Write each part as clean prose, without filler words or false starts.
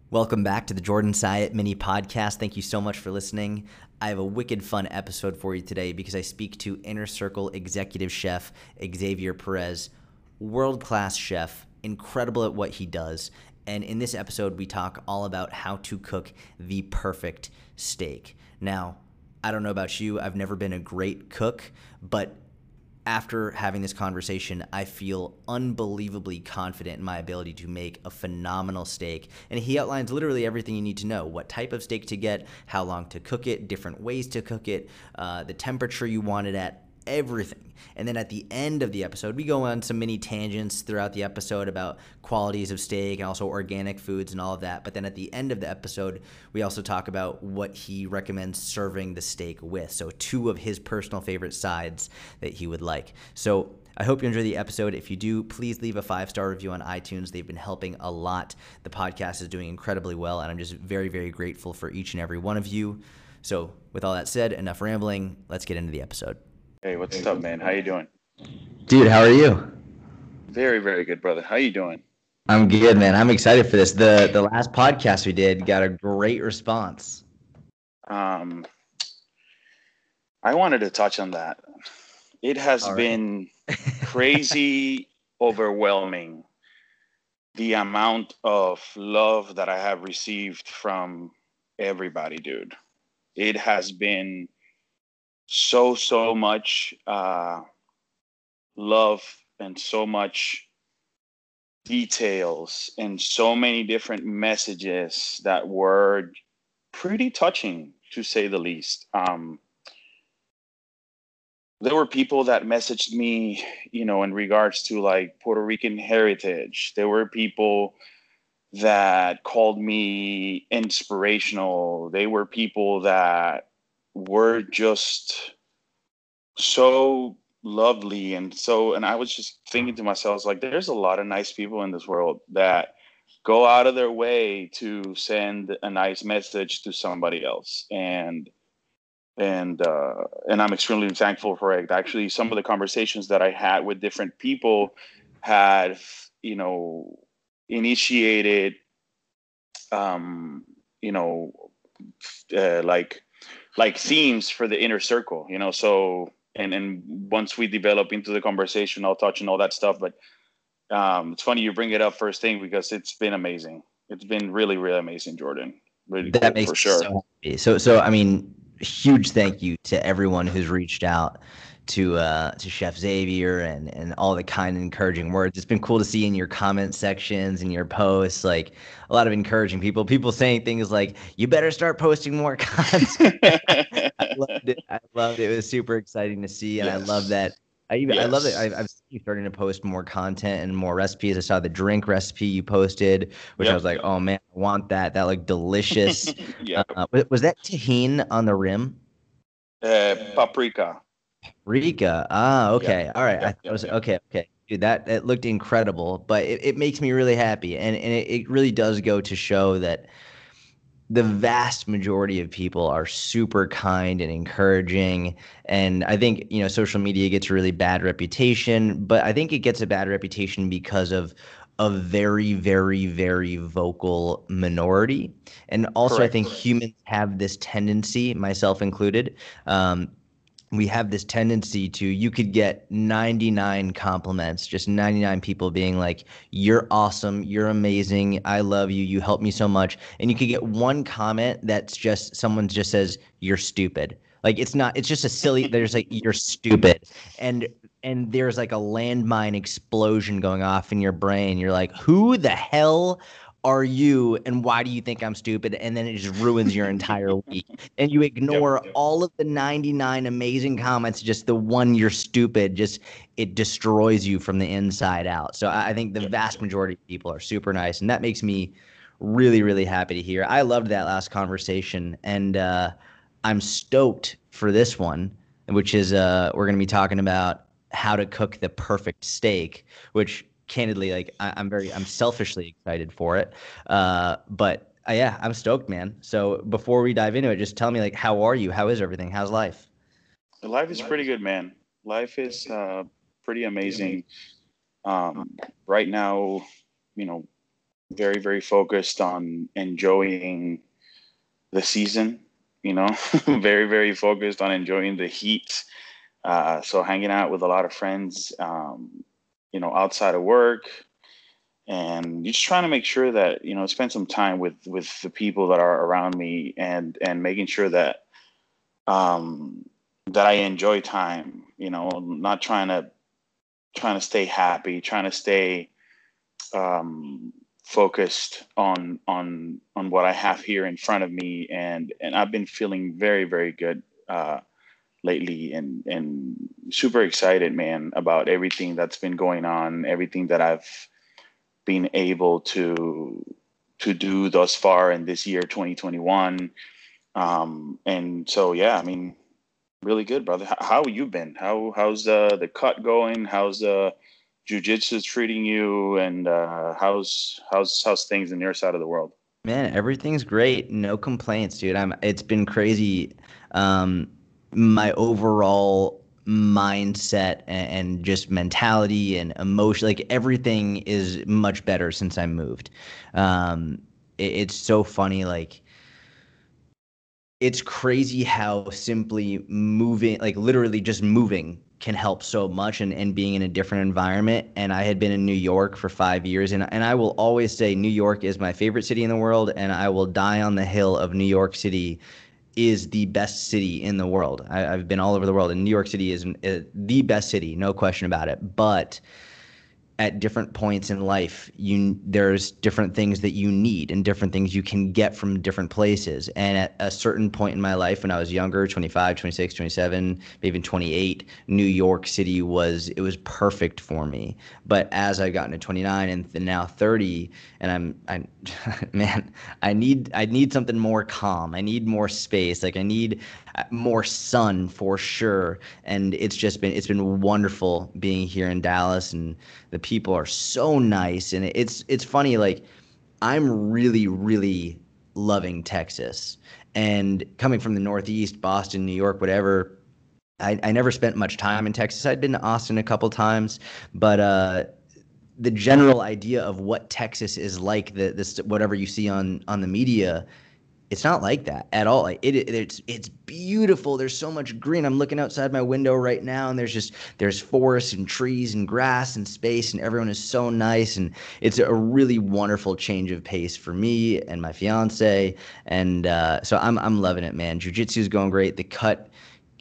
Welcome back to the Jordan Syatt mini podcast. Thank you so much for listening. I have a wicked fun episode for you today because I speak to Inner Circle executive chef Xavier Perez, world-class chef, incredible at what he does. And in this episode, we talk all about how to cook the perfect steak. Now, I don't know about you, I've never been a great cook, but after having this conversation, I feel unbelievably confident in my ability to make a phenomenal steak. And he outlines literally everything you need to know: what type of steak to get, how long to cook it, different ways to cook it, the temperature you want it at, everything. And then at the end of the episode, we go on some mini tangents throughout the episode about qualities of steak and also organic foods and all of that. But then at the end of the episode, we also talk about what he recommends serving the steak with. So 2 of his personal favorite sides that he would like. So I hope you enjoy the episode. If you do, please leave a 5-star review on iTunes. They've been helping a lot. The podcast is doing incredibly well, and I'm just very, very grateful for each and every one of you. So with all that said, enough rambling. Let's get into the episode. Hey, what's up, man? How you doing? Dude, how are you? Very, very good, brother. How you doing? I'm good, man. I'm excited for this. The last podcast we did got a great response. I wanted to touch on that. It has been crazy, overwhelming, the amount of love that I have received from everybody, dude. It has been so much love and so much details and so many different messages that were pretty touching, to say the least. There were people that messaged me, in regards to like Puerto Rican heritage. There were people that called me inspirational. They were people that were just so lovely and I was just thinking to myself, like, there's a lot of nice people in this world that go out of their way to send a nice message to somebody else, and I'm extremely thankful for it. Actually, some of the conversations that I had with different people had initiated you know like themes for the inner circle, so and once we develop into the conversation, I'll touch on all that stuff. But it's funny you bring it up first thing, because it's been amazing. It's been really, really amazing, Jordan. Really That cool, makes for me sure. so happy. So I mean, huge thank you to everyone who's reached out to Chef Xavier and all the kind and encouraging words. It's been cool to see in your comment sections and your posts, like a lot of encouraging people saying things like, "You better start posting more content." I loved it. I loved it. It was super exciting to see, and I love Yes. that. I love that Yes. I've seen you starting to post more content and more recipes. I saw the drink recipe you posted, which I Yep. was like, oh man, I want that. That looked delicious. Yep. Was that tahine on the rim? Paprika. Rika. Ah, Yep. okay. All right. I Yep. thought it Yep. was Yep. okay. Okay. Dude, that looked incredible, but it makes me really happy. And it really does go to show that the vast majority of people are super kind and encouraging. And I think, social media gets a really bad reputation, but I think it gets a bad reputation because of a very, very, very vocal minority. And also, I think Correct. humans have this tendency, myself included, we have this tendency to, you could get 99 compliments, just 99 people being like, you're awesome, you're amazing, I love you, you help me so much. And you could get one comment that's just, someone just says, you're stupid. Like, it's just a silly, there's like, you're stupid. And there's like a landmine explosion going off in your brain. You're like, who the hell are you, and why do you think I'm stupid? And then it just ruins your entire week. And you Yep. ignore all of the 99 amazing comments, just the one you're stupid, just it destroys you from the inside out. So I think the Yep. vast majority of people are super nice, and that makes me really, really happy to hear. I loved that last conversation, and I'm stoked for this one, which is we're going to be talking about how to cook the perfect steak, which candidly, like I'm selfishly excited for it. But yeah, I'm stoked, man. So before we dive into it, just tell me, like, how are you? How is everything? How's life? Life is pretty good, man. Life is pretty amazing. Right now, you know, very, very focused on enjoying the season, you know, very, very focused on enjoying the heat. So hanging out with a lot of friends, outside of work, and just trying to make sure that spend some time with the people that are around me, and making sure um, that I enjoy time. Not trying to stay happy, trying to stay um, focused on what I have here in front of me, and I've been feeling very, very good lately, and super excited, man, about everything that's been going on, everything that I've been able to do thus far in this year 2021. And so yeah, I mean, really good, brother. How you been? How's the cut going? How's jujitsu treating you? And how's things in your side of the world? Man, everything's great. No complaints, dude. It's been crazy. Um, my overall mindset and just mentality and emotion, like everything is much better since I moved. It's so funny, like it's crazy how simply moving, like literally just moving, can help so much, and being in a different environment. And I had been in New York for 5 years, and I will always say New York is my favorite city in the world, and I will die on the hill of New York City is the best city in the world. I've been all over the world, and New York City is the best city, no question about it. But at different points in life, there's different things that you need and different things you can get from different places. And at a certain point in my life, when I was younger, 25, 26, 27, maybe even 28, New York City was perfect for me. But as I got into 29 and now 30, and man, I need something more calm. I need more space. Like I need more sun for sure. And it's been wonderful being here in Dallas, and the people are so nice. And it's funny, like I'm really, really loving Texas. And coming from the Northeast, Boston, New York, whatever, I never spent much time in Texas. I'd been to Austin a couple times, but the general idea of what Texas is like, this whatever you see on the media, it's not like that at all. Like it's beautiful. There's so much green. I'm looking outside my window right now, and there's forests and trees and grass and space, and everyone is so nice. And it's a really wonderful change of pace for me and my fiance. And so I'm loving it, man. Jiu-jitsu is going great. The cut,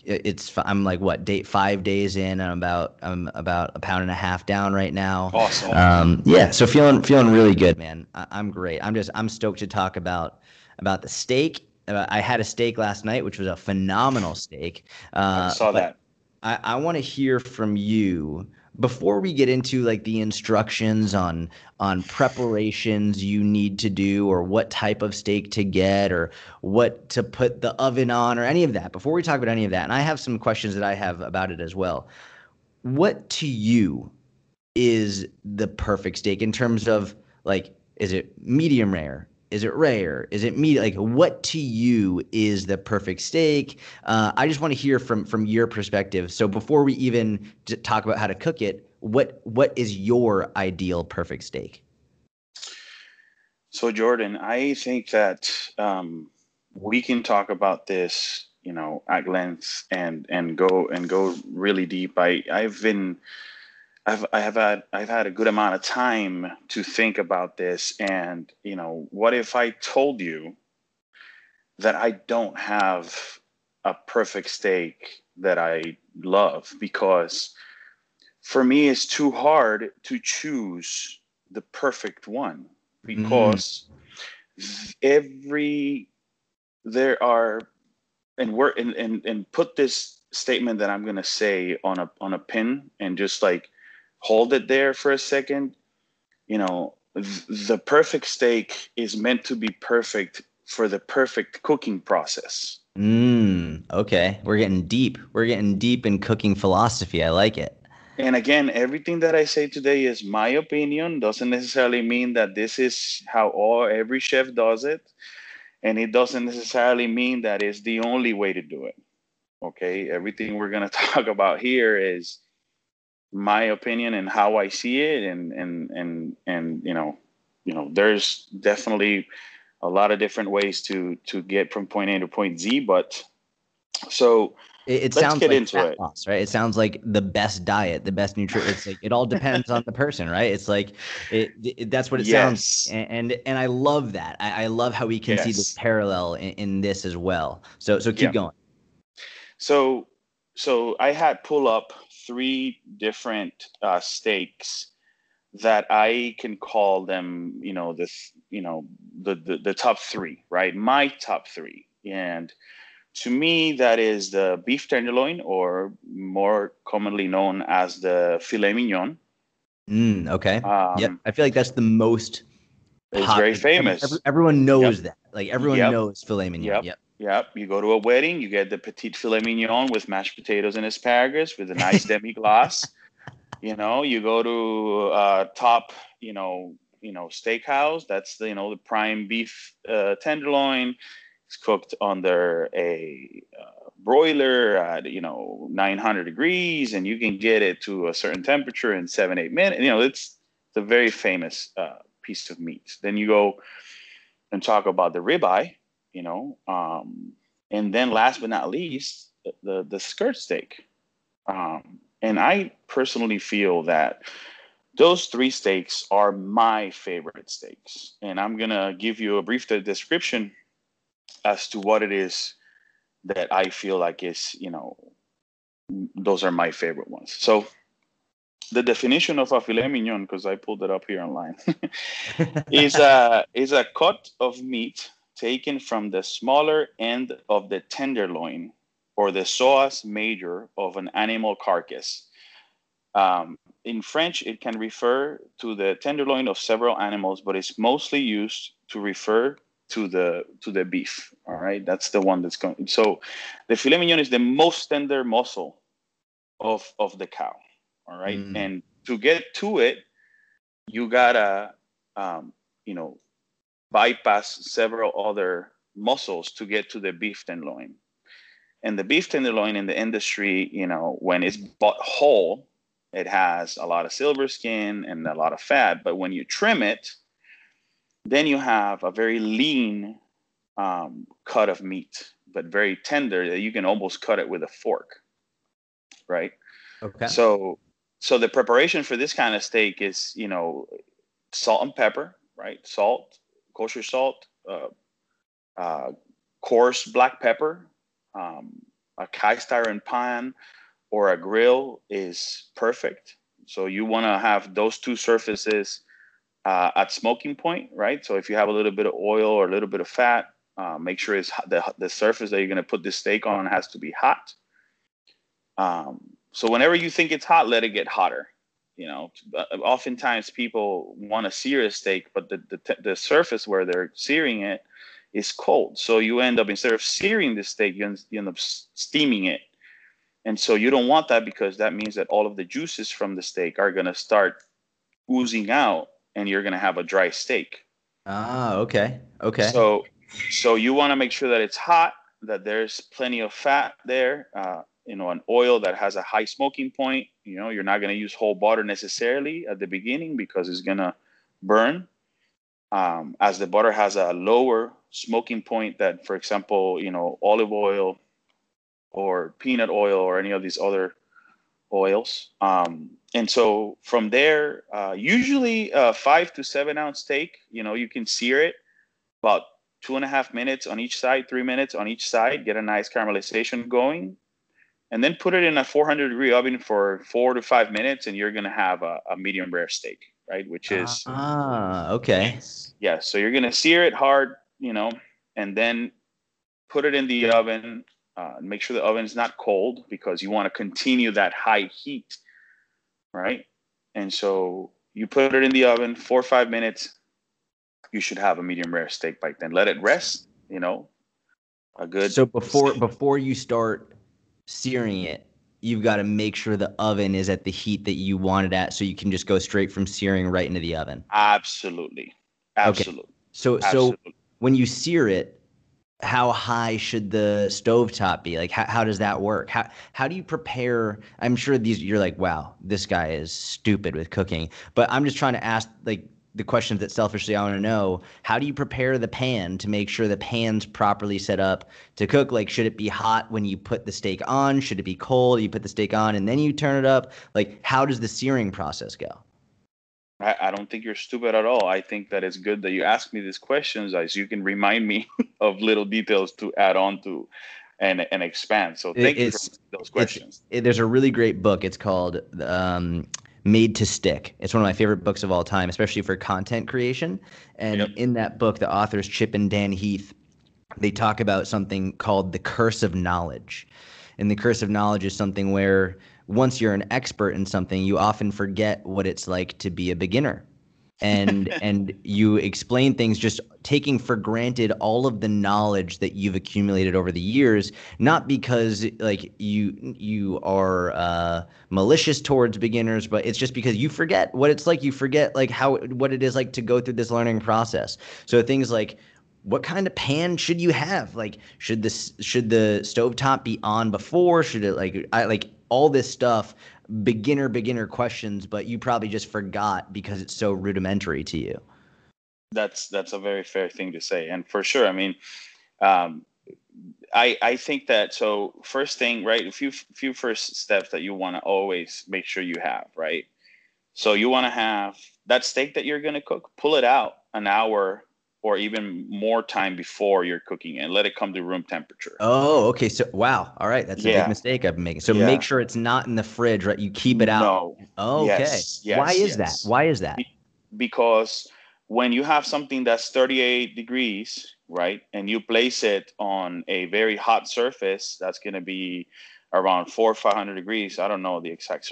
I'm like what, 5 days in. I'm about a pound and a half down right now. Awesome. Yeah, so feeling really good, man. I'm great. I'm stoked to talk about the steak. I had a steak last night, which was a phenomenal steak. I saw But that. I want to hear from you before we get into like the instructions on preparations you need to do, or what type of steak to get, or what to put the oven on, or any of that. Before we talk about any of that, and I have some questions that I have about it as well. What to you is the perfect steak in terms of, like, is it medium rare? Is it rare? Is it meat? Like, what to you is the perfect steak? I just want to hear from your perspective. So before we even talk about how to cook it, what is your ideal perfect steak? So Jordan, I think that we can talk about this, at length, and go really deep. I've had a good amount of time to think about this, and what if I told you that I don't have a perfect steak that I love? Because for me, it's too hard to choose the perfect one, Mm, because every there are and we're and put this statement that I'm gonna say on a pin, and just like hold it there for a second. The perfect steak is meant to be perfect for the perfect cooking process. okay. We're getting deep in cooking philosophy. I like it. And again, everything that I say today is my opinion, doesn't necessarily mean that this is how every chef does it, and it doesn't necessarily mean that it's the only way to do it. Okay, everything we're going to talk about here is my opinion and how I see it, and there's definitely a lot of different ways to get from point A to point Z, but so It let's sounds get like into fat it. loss, right? It sounds like the best diet, the best nutrition. It's like it all depends on the person, right? It's like that's what it sounds like. Yes, And I love that. I love how we can see this yes, parallel in this as well. So keep yeah. going. So I had pull up three different steaks that I can call them, the top three, right? My top three. And to me, that is the beef tenderloin, or more commonly known as the filet mignon. Okay. Yep. Um, I feel like that's the most it's very popular. famous. Everyone Yep, knows that. Like everyone yep, knows filet mignon. yep, Yep. yep. You go to a wedding, you get the petite filet mignon with mashed potatoes and asparagus with a nice demi glace. You go to top, steakhouse. That's the prime beef tenderloin. It's cooked under a broiler at 900 degrees, and you can get it to a certain temperature in 7-8 minutes. It's a very famous piece of meat. Then you go and talk about the ribeye, you know, and then last but not least, the skirt steak. And I personally feel that those three steaks are my favorite steaks. And I'm going to give you a brief description as to what it is that I feel like those are my favorite ones. So the definition of a filet mignon, because I pulled it up here online, is a cut of meat taken from the smaller end of the tenderloin or the psoas major of an animal carcass. In French, it can refer to the tenderloin of several animals, but it's mostly used to refer to the beef. All right, that's the one that's going. So, the filet mignon is the most tender muscle of the cow. All right, Mm. and to get to it, you gotta, um, you know, bypass several other muscles to get to the beef tenderloin. And the beef tenderloin in the industry, when it's bought whole, it has a lot of silver skin and a lot of fat. But when you trim it, then you have a very lean cut of meat, but very tender that you can almost cut it with a fork, right? Okay. So, so the preparation for this kind of steak is, salt and pepper, right? Salt, kosher salt, uh, coarse black pepper, um, a cast iron pan or a grill is perfect. So you want to have those two surfaces at smoking point, right? So if you have a little bit of oil or a little bit of fat, make sure the surface that you're going to put this steak on has to be hot. So whenever you think it's hot, let it get hotter. Oftentimes people want to sear a steak, but the surface where they're searing it is cold. So you end up, instead of searing the steak, you end up steaming it. And so you don't want that, because that means that all of the juices from the steak are going to start oozing out, and you're going to have a dry steak. Ah, okay. Okay. So you want to make sure that it's hot, that there's plenty of fat there, an oil that has a high smoking point. You're not going to use whole butter necessarily at the beginning, because it's going to burn. As the butter has a lower smoking point that, for example, olive oil or peanut oil or any of these other oils. And so from there, usually a 5 to 7 ounce steak, you can sear it about 2.5 minutes on each side, 3 minutes on each side, get a nice caramelization going, and then put it in a 400-degree oven for 4 to 5 minutes, and you're going to have a medium rare steak, right? Which is, Okay. yeah, so you're going to sear it hard, and then put it in the oven. Make sure the oven is not cold, because you want to continue that high heat, right? And so you put it in the oven 4 or 5 minutes. You should have a medium rare steak by then. Let it rest, a good. So before you start searing it, you've got to make sure the oven is at the heat that you want it at, so you can just go straight from searing right into the oven. Absolutely, Okay. absolutely, So absolutely. when you sear it, how high should the stovetop be? Like how does that work? How do you prepare? I'm sure you're like, wow, this guy is stupid with cooking. But I'm just trying to ask, like, the questions that selfishly I want to know. How do you prepare the pan to make sure the pan's properly set up to cook? Like, should it be hot when you put the steak on? Should it be cold? You put the steak on and then you turn it up? Like, how does the searing process go? I don't think you're stupid at all. I think that it's good that you ask me these questions, as you can remind me of little details to add on to and expand. So thank you for those questions. There's a really great book. It's called Made to Stick. It's one of my favorite books of all time, especially for content creation. And in that book, the authors Chip and Dan Heath, they talk about something called the curse of knowledge. And the curse of knowledge is something where once you're an expert in something, you often forget what it's like to be a beginner. And you explain things just taking for granted all of the knowledge that you've accumulated over the years, not because like you are malicious towards beginners, but it's just because you forget what it's like. You forget like what it is like to go through this learning process. So things like, what kind of pan should you have? Like, should the stovetop be on before? Should it like all this stuff, beginner questions, but you probably just forgot because it's so rudimentary to you. That's a very fair thing to say, and for sure. I mean, I think that, so first thing, right? A few first steps that you want to always make sure you have, right? So you want to have that steak that you're going to cook, pull it out an hour or even more time before you're cooking and let it come to room temperature. Oh, okay. So, wow. All right. That's a big mistake I've been making. So make sure it's not in the fridge, right? You keep it out. No. Oh, okay. Yes, Why is that? Why is that? Because when you have something that's 38 degrees, right, and you place it on a very hot surface, that's going to be around 400 or 500 degrees. I don't know the exact,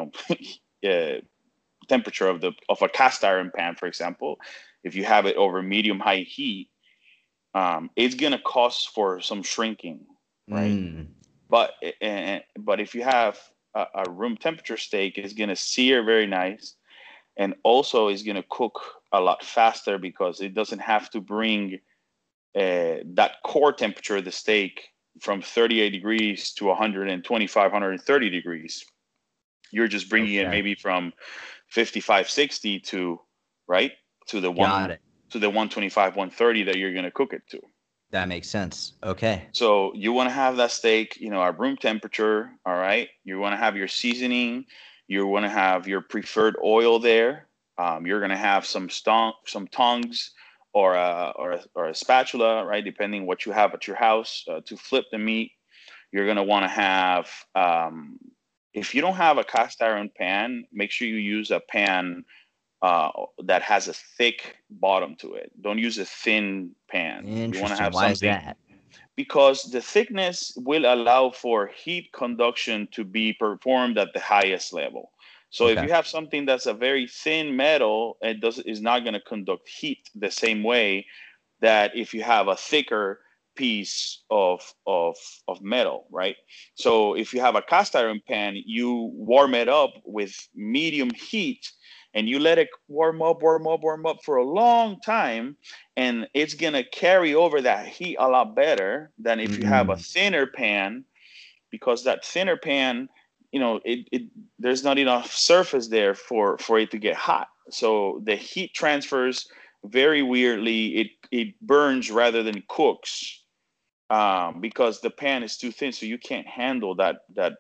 temperature of a cast iron pan, for example. If you have it over medium high heat, it's gonna cause for some shrinking, right? But if you have a room temperature steak, it's gonna sear very nice, and also is gonna cook a lot faster because it doesn't have to bring that core temperature of the steak from 38 degrees to 125, 130 degrees. You're just bringing it maybe from 55, 60 to, right, to the 125, 130 that you're going to cook it to. That makes sense. Okay. So you want to have that steak, at room temperature. All right. You want to have your seasoning. You want to have your preferred oil there. You're going to have some tongs or a spatula, right, depending what you have at your house to flip the meat. You're going to want to have, if you don't have a cast iron pan, make sure you use a pan that has a thick bottom to it. Don't use a thin pan. Interesting. You want to have Why something. Is that? Because the thickness will allow for heat conduction to be performed at the highest level. So if you have something that's a very thin metal, it is not going to conduct heat the same way that if you have a thicker piece of metal, right? So if you have a cast iron pan, you warm it up with medium heat and you let it warm up for a long time, and it's gonna carry over that heat a lot better than if you have a thinner pan, because that thinner pan, there's not enough surface there for it to get hot. So the heat transfers very weirdly. It burns rather than cooks. Because the pan is too thin, so you can't handle the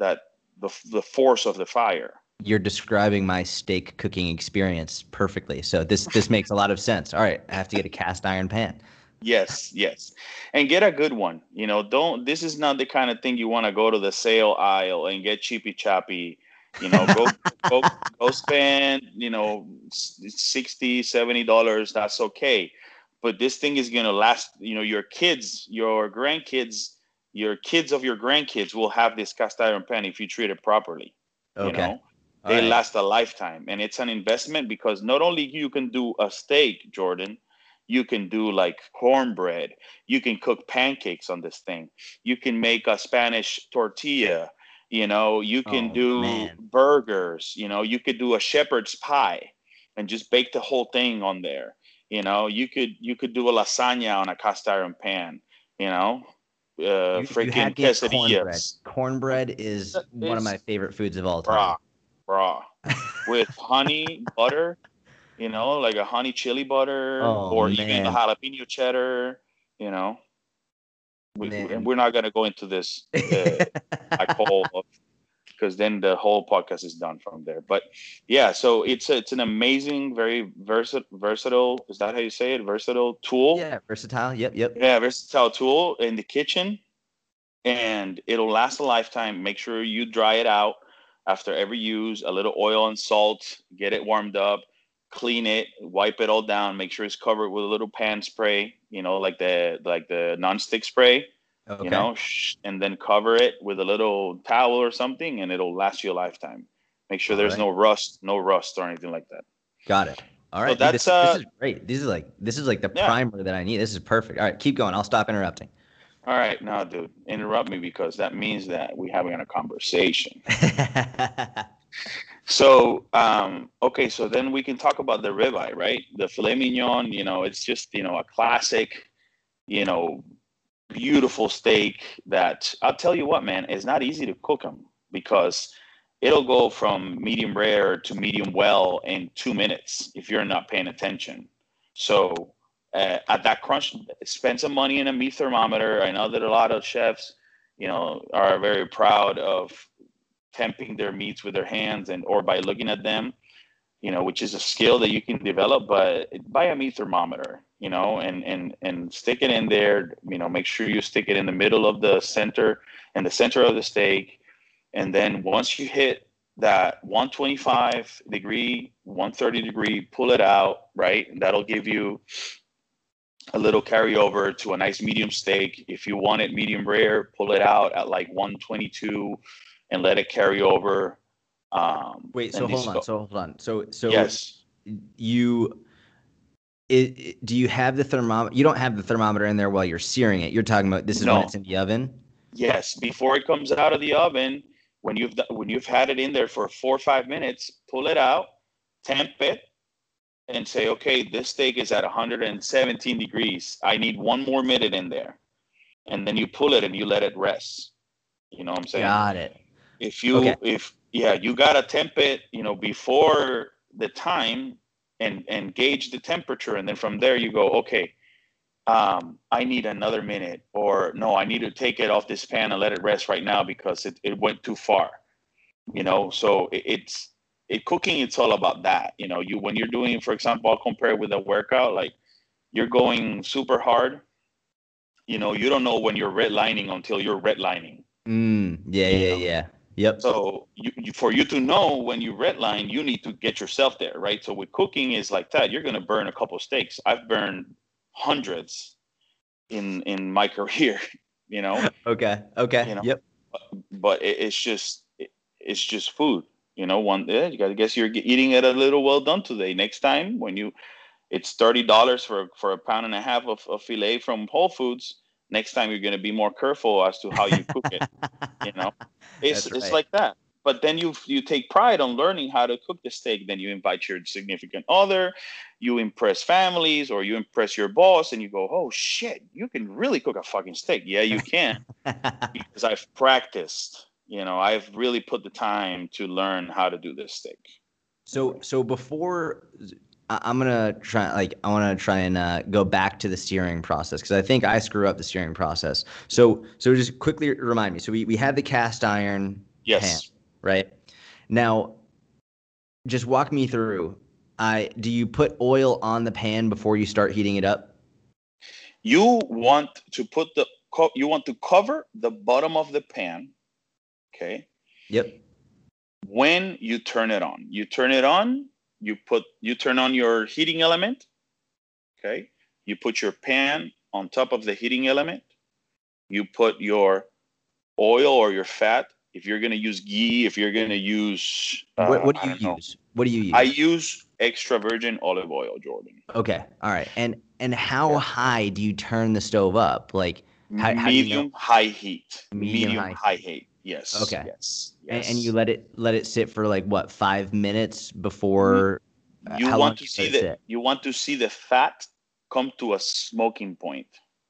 force of the fire. You're describing my steak cooking experience perfectly. So this makes a lot of sense. All right, I have to get a cast iron pan. Yes, and get a good one. This is not the kind of thing you want to go to the sale aisle and get cheapy chappy. Go spend $60-$70. That's okay. But this thing is going to last, your kids, your grandkids, your kids of your grandkids will have this cast iron pan if you treat it properly. Okay. They last a lifetime. And it's an investment because not only you can do a steak, Jordan, you can do like cornbread. You can cook pancakes on this thing. You can make a Spanish tortilla. You can do burgers. You could do a shepherd's pie and just bake the whole thing on there. You could do a lasagna on a cast iron pan. Freaking quesadillas. Cornbread is one of my favorite foods of all time. Brah. With honey, butter, you know, like a honey chili butter Oh or even a man, jalapeno cheddar, you know. And man. we're not going to go into this black hole of, because then the whole podcast is done from there. But yeah, so it's an amazing, very versatile. Is that how you say it? Versatile tool. Yeah, versatile. Yep, yep. Yeah, versatile tool in the kitchen, and it'll last a lifetime. Make sure you dry it out after every use. A little oil and salt. Get it warmed up. Clean it. Wipe it all down. Make sure it's covered with a little pan spray. You know, like the nonstick spray. You Okay. know, and then cover it with a little towel or something, and it'll last you a lifetime. Make sure All there's right. no rust or anything like that. Got it. All So right, dude. that's This is great. This is like the yeah. primer that I need. This is perfect. All right, keep going. I'll stop interrupting. All right, now, dude, interrupt me because that means that we're having a conversation. So, okay, so then we can talk about the ribeye, right? The filet mignon, you know, it's just, you know, a classic, you know, beautiful steak that I'll tell you what, man, it's not easy to cook them because it'll go from medium rare to medium well in 2 minutes if you're not paying attention. So, at that crunch, spend some money in a meat thermometer. I know that a lot of chefs, you know, are very proud of temping their meats with their hands and or by looking at them, you know, which is a skill that you can develop. But buy a meat thermometer, you know, and stick it in there. You know, make sure you stick it in the middle of the center and the center of the steak. And then once you hit that 125 degree, 130 degree, pull it out, right? And that'll give you a little carryover to a nice medium steak. If you want it medium rare, pull it out at like 122 and let it carry over. Wait, And this, so hold on. So yes, you do you have the thermometer? You don't have the thermometer in there while you're searing it. You're talking about this is when no, it's in the oven. yes, before it comes out of the oven, when you've had it in there for 4 or 5 minutes, pull it out, temp it, and say, okay, this steak is at 117 degrees. I need 1 more minute in there, and then you pull it and you let it rest. You know what I'm saying? Got it. If Okay. you if yeah, you gotta temp it, you know, before the time and gauge the temperature, and then from there you go, okay, I need another minute, or no, I need to take it off this pan and let it rest right now because it went too far. You know, so cooking, it's all about that. You know, you when you're doing, for example, I'll compare it with a workout, like you're going super hard, you know, you don't know when you're redlining until you're redlining. Yeah, You yeah, know, yeah. Yep. so for you to know when you redline, you need to get yourself there, right? So with cooking is like that. You're gonna burn a couple of steaks. I've burned hundreds in my career, you know, Okay. Okay. you know, Yep. but it's just food, you know. You gotta guess you're eating it a little well done today. Next time when you it's $30 for a pound and a half of filet from Whole Foods. Next time you're gonna be more careful as to how you cook it. You know, That's it's right. like that. But then you take pride on learning how to cook the steak. Then you invite your significant other, you impress families, or you impress your boss, and you go, "Oh shit, you can really cook a fucking steak." Yeah, you can because I've practiced. You know, I've really put the time to learn how to do this steak. So before I'm gonna try, like, I want to try and go back to the steering process because I think I screw up the steering process. So just quickly remind me. So we have the cast iron pan, Yes, right? Now, just walk me through. I Do you put oil on the pan before you start heating it up? you want to you want to cover the bottom of the pan. Okay, Yep. when you turn it on. You turn it on, you turn on your heating element, okay? You put your pan on top of the heating element. You put your oil or your fat. If you're gonna use ghee, if you're gonna use What do I you don't know. use? What do you I use? use extra virgin olive oil, Jordan. Okay. All right. And how Yeah. high do you turn the stove up? Like how do you know? Medium high heat. Medium Medium high. high heat. Yes, Okay. yes, And you yes. let it sit for like what, 5 minutes Mm, before? You How long want do to you let see it sit? the fat come to a smoking point.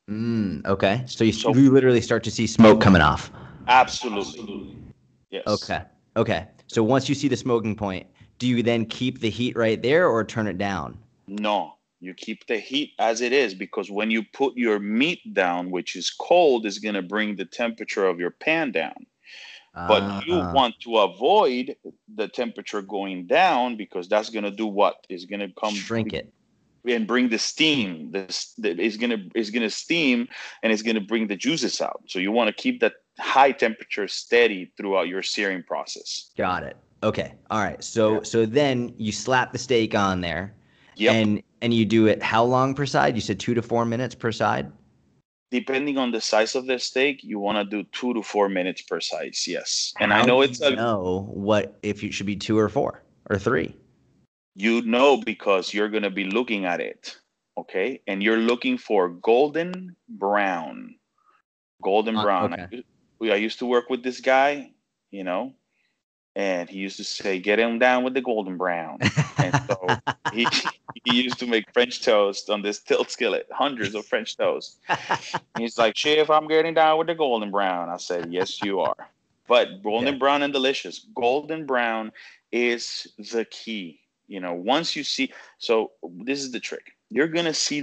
Okay. So So you literally start to see smoke coming off. absolutely. Yes. Okay. Okay. So once you see the smoking point, Do you then keep the heat right there or turn it down? No, you keep the heat as it is, because when you put your meat down, which is cold, is going to bring the temperature of your pan down. But you want to avoid the temperature going down, because that's going to do what? Is going to come Shrink it. and bring the steam. This is gonna steam, and it's gonna bring the juices out. So you want to keep that high temperature steady throughout your searing process. Got it. Okay. All right. Yeah. So then you slap the steak on there, Yep. and you do it how long per side? You said 2 to 4 minutes per side. Depending on the size of the steak, you want to do 2 to 4 minutes per size. Yes. And I How know do it's you know what if you should be 2 or 4 or 3? you know, because you're gonna be looking at it. Okay. And you're looking for golden brown. Golden brown. Okay. I used to work with this guy, you know, and he used to say, "Get him down with the golden brown." And so he he used to make French toast on this tilt skillet, hundreds of French toast. And he's like, "Chef, I'm getting down with the golden brown." I said, "Yes, you are." But golden Okay. brown and delicious. Golden brown is the key. You know, once you see, so this is the trick. You're gonna see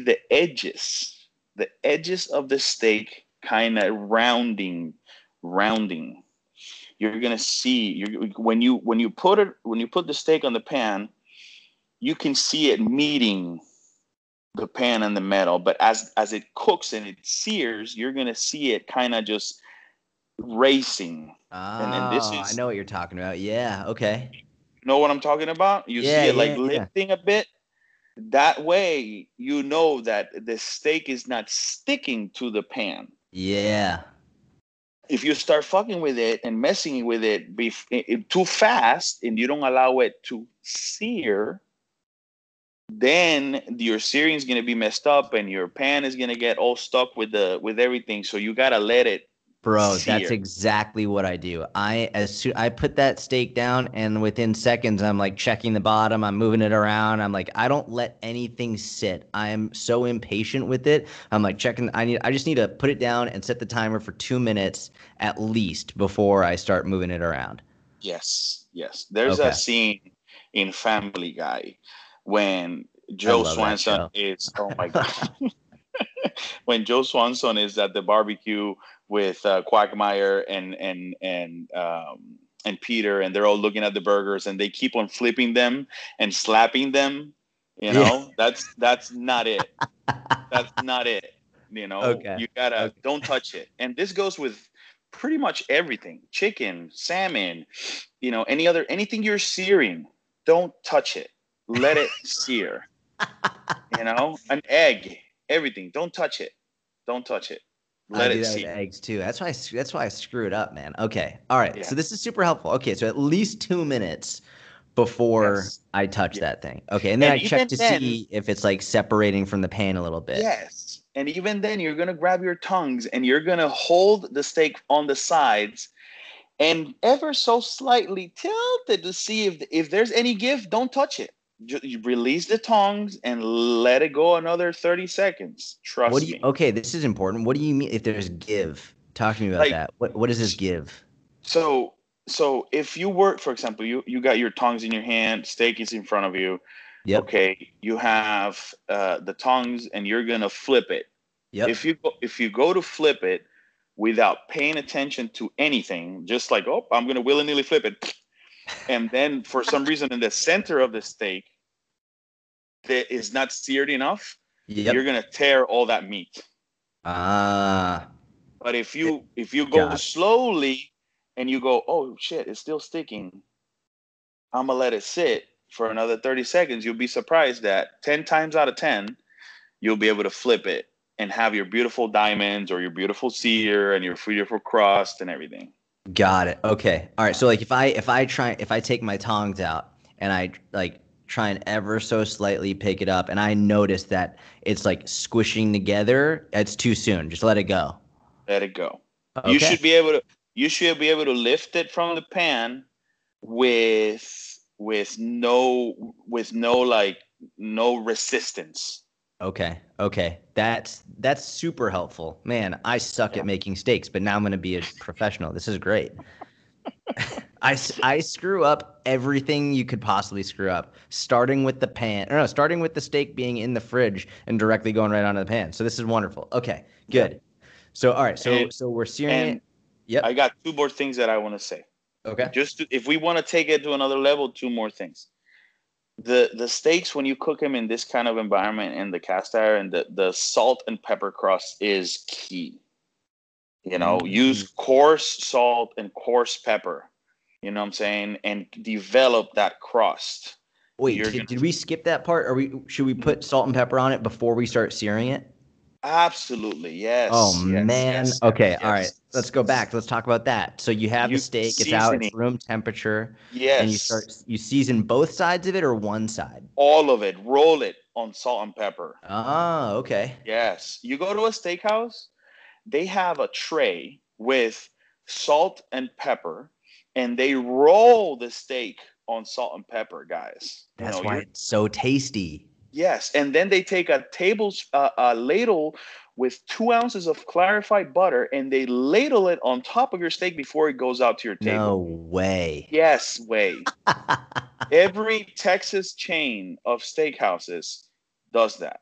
the edges of the steak kind of rounding. You're gonna see when you put the steak on the pan, you can see it meeting the pan and the metal. But as it cooks and it sears, you're gonna see it kind of just racing. And this Oh, I is, know what you're talking about. Yeah. Okay. you know what I'm talking about? You Yeah. see it like Yeah. Yeah. lifting a bit. That way, you know that the steak is not sticking to the pan. Yeah. If you start fucking with it and messing with it, too fast, and you don't allow it to sear, then your searing is going to be messed up, and your pan is going to get all stuck with everything. So you got to let it Bro, that's sear. exactly what I do. I put that steak down, and within seconds I'm like checking the bottom, I'm moving it around. I'm like, I don't let anything sit. I'm so impatient with it. I'm like checking. I just need to put it down and set the timer for 2 minutes at least before I start moving it around. Yes, yes. There's a Okay. scene in Family Guy when I Joe love that Swanson show. is, oh my God, when Joe Swanson is at the barbecue with Quagmire and Peter, and they're all looking at the burgers, and they keep on flipping them and slapping them. You Yeah. know, that's not it. That's not it. You know, Okay. you gotta, Okay. don't touch it. And this goes with pretty much everything: chicken, salmon, you know, anything you're searing. Don't touch it. Let it sear. You know, an egg, everything. Don't touch it. Don't touch it. I Let do it that with sear. eggs too. That's why I screw it up, man. Okay. All right. Yeah. So this is super helpful. Okay, so at least 2 minutes before Yes. I touch Yeah. that thing. Okay, and then And I check even to then, see if it's like separating from the pan a little bit. yes. And even then, you're gonna grab your tongues and you're gonna hold the steak on the sides and ever so slightly tilt it to see if there's any give. Don't touch it. You release the tongues and let it go another 30 seconds. What do Trust you? me. Okay, this is important. What do you mean if there's give? Talk to me about Like, that. What does this give? so if you were, for example, you got your tongs in your hand, steak is in front of you. Yep. Okay, you have the tongs, and you're gonna flip it. Yep. If you go to flip it without paying attention to anything, just like, oh, I'm gonna willy nilly flip it, and then for some reason in the center of the steak that is not seared enough, you're Yep. gonna tear all that meat. Ah. But if you go Got slowly and you go, oh shit, it's still sticking, I'm gonna let it sit for another 30 seconds. You'll be surprised that 10 times out of 10, you'll be able to flip it and have your beautiful diamonds or your beautiful sear and your beautiful crust and everything. Got it. Okay. All right. Yeah. So like if I take my tongs out and I like try and ever so slightly pick it up and I notice that it's like squishing together, it's too soon. Just let it go. Let it go. You Okay. should be able to you should be able to lift it from the pan with no like no resistance. Okay. Okay. That's super helpful. Man, I suck Yeah. at making steaks, but now I'm going to be a professional. This is great. I screw up everything you could possibly screw up, starting with the pan. Or no, starting with the steak being in the fridge and directly going right onto the pan. So this is wonderful. Okay, Yeah. good. So all right, And so we're searing and it. I Yep. got two more things that I want to say. Okay. If we want to take it to another level, two more things. The steaks, when you cook them in this kind of environment in the cast iron, the salt and pepper crust is key. Use Mm. coarse salt and coarse pepper. You know what I'm saying? And develop that crust. Wait, You're did gonna we skip that part? Should we put salt and pepper on it before we start searing it? absolutely Oh yes, yes, man. yes, Okay, yes, all right. yes. Let's go back. Let's talk about that. So you have the You steak, it's out, it's seasoning, room temperature, and yes, you season both sides of it or one side? all of it. Roll it on salt and pepper. Ah, okay. Yes. You go to a steakhouse, they have a tray with salt and pepper, and they roll the steak on salt and pepper, guys. That's why You're it's so tasty. yes, and then they take a ladle with 2 ounces of clarified butter, and they ladle it on top of your steak before it goes out to your No table. way. Yes, way. Every Texas chain of steakhouses does that.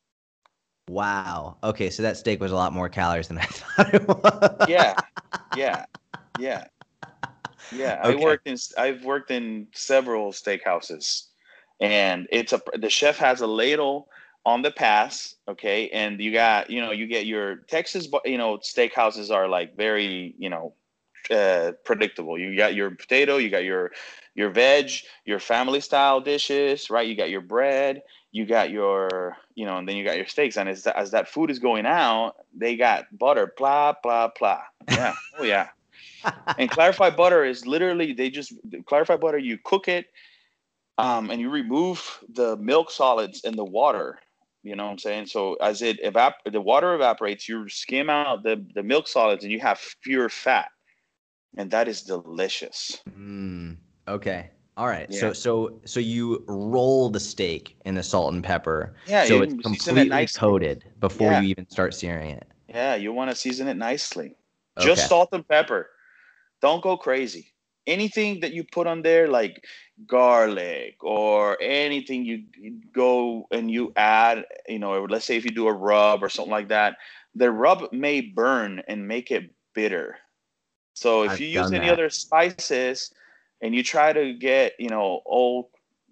Wow. Okay, so that steak was a lot more calories than I thought it was. Yeah, yeah, yeah. Yeah, Okay. I've worked in several steakhouses, and the chef has a ladle on the pass, okay, and you get your Texas, steakhouses are like very, predictable. You got your potato, you got your veg, your family style dishes, right? You got your bread, you got your, and then you got your steaks, and as that food is going out, they got butter, blah blah blah. Yeah, oh yeah. And clarified butter is literally clarified butter. You cook it, and you remove the milk solids in the water. You know what I'm saying? So as the water evaporates, you skim out the milk solids, and you have pure fat, and that is delicious. Mm, okay. All right. Yeah, So you roll the steak in the salt and pepper yeah. so it's You season it completely nicely. coated before Yeah, you even start searing it. yeah. You want to season it nicely. Just Okay. salt and pepper. Don't go crazy. Anything that you put on there, like garlic or anything you go and you add, let's say if you do a rub or something like that, the rub may burn and make it bitter. So if you I've use done any that. other spices and you try to get, old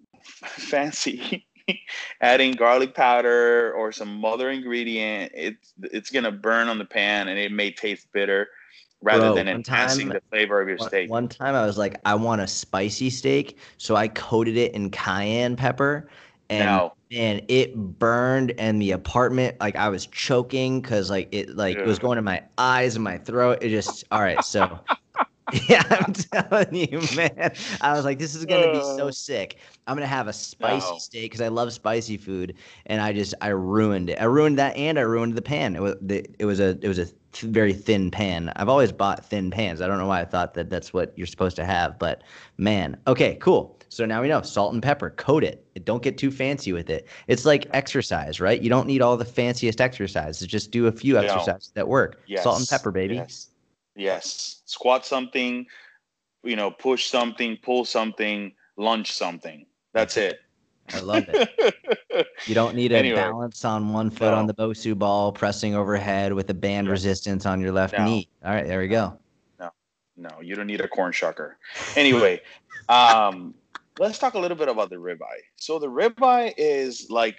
fancy adding garlic powder or some other ingredient, it's gonna burn on the pan and it may taste bitter rather Bro, than enhancing the flavor of your steak. one time I was like, I want a spicy steak, so I coated it in cayenne pepper, and Now, it burned, and the apartment, like I was choking because it was ugh, going in my eyes and my throat. It just all right. So yeah, I'm telling you, man. I was like, this is gonna be so uh, sick. I'm gonna have a spicy no, steak because I love spicy food, and I ruined it. I ruined that, and I ruined the pan. It was a very thin pan. I've always bought thin pans. I don't know why I thought that that's what you're supposed to have, but man, okay, cool. So now we know salt and pepper. Coat it. Don't get too fancy with it. It's like exercise, right? You don't need all the fanciest exercises. Just do a few no, exercises that work. Salt and yes, pepper, baby. yes, yes. Squat something, push something, pull something, lunge something. That's That's it. it. I love it. You don't need a Anyway, balance on one foot on no, the Bosu ball, pressing overhead with a band yes, resistance on your left no, knee. All right, there we no, go. no, no. You don't need a corn shucker. Anyway, um, let's talk a little bit about the ribeye. So the ribeye is like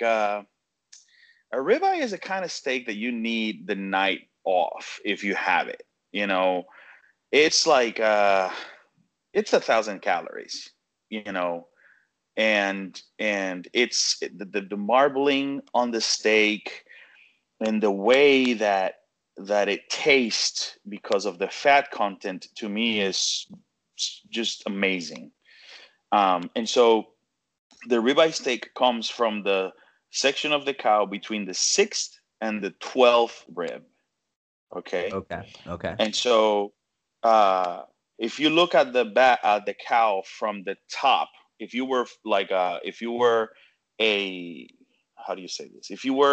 a ribeye is a kind of steak that you need the night off if you have it. It's like it's 1,000 calories. You know, and it's the marbling on the steak and the way that it tastes because of the fat content to me is just amazing. And so the ribeye steak comes from the section of the cow between the sixth and the 12th rib. Okay. Okay. Okay. And so uh, if you look at the cow from the top, if you were a, how do you say this?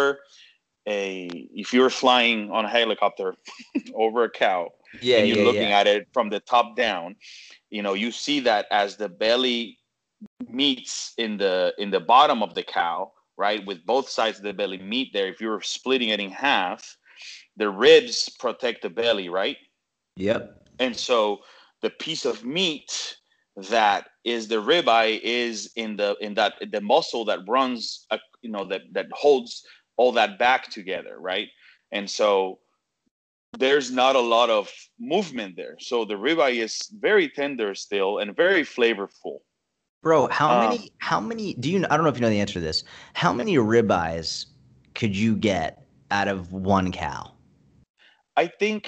If you were flying on a helicopter over a cow Yeah, and you're yeah, looking yeah. at it from the top down, you see that as the belly meets in the bottom of the cow, right, with both sides of the belly meet there. If you're splitting it in half, the ribs protect the belly, right? Yep. And so the piece of meat that is the ribeye is in the muscle that runs, that holds all that back together, right? And so there's not a lot of movement there. So the ribeye is very tender still and very flavorful. Bro, Um, how many do you, I don't know if you know the answer to this. How many ribeyes could you get out of one cow? I think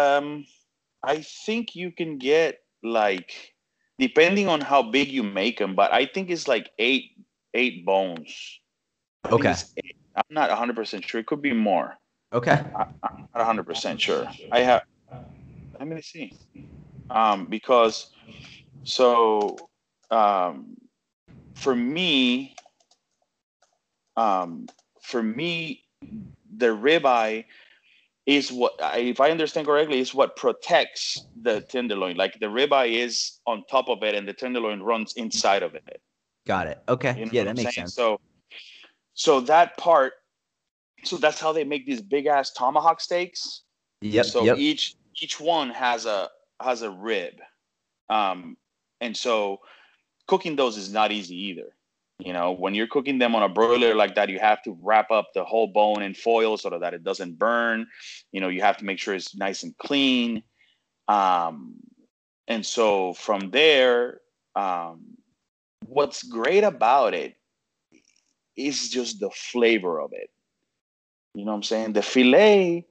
you can get like, depending on how big you make them, but I think it's like eight bones. I think Okay. it's eight. I'm not 100% sure. It could be more. Okay. I'm not 100% sure. Let me see. Because so um, for me, um, for me, the ribeye is what, if I understand correctly, is what protects the tenderloin. Like the ribeye is on top of it, and the tenderloin runs inside of it. Got it. Okay. You know Yeah, what that I'm makes saying? sense. So that part. So that's how they make these big ass tomahawk steaks. Yep. So Yep. each one has a rib, um, and so cooking those is not easy either. When you're cooking them on a broiler like that, you have to wrap up the whole bone in foil so that it doesn't burn. You have to make sure it's nice and clean. Um, and so from there, what's great about it is just the flavor of it. You know what I'm saying? The filet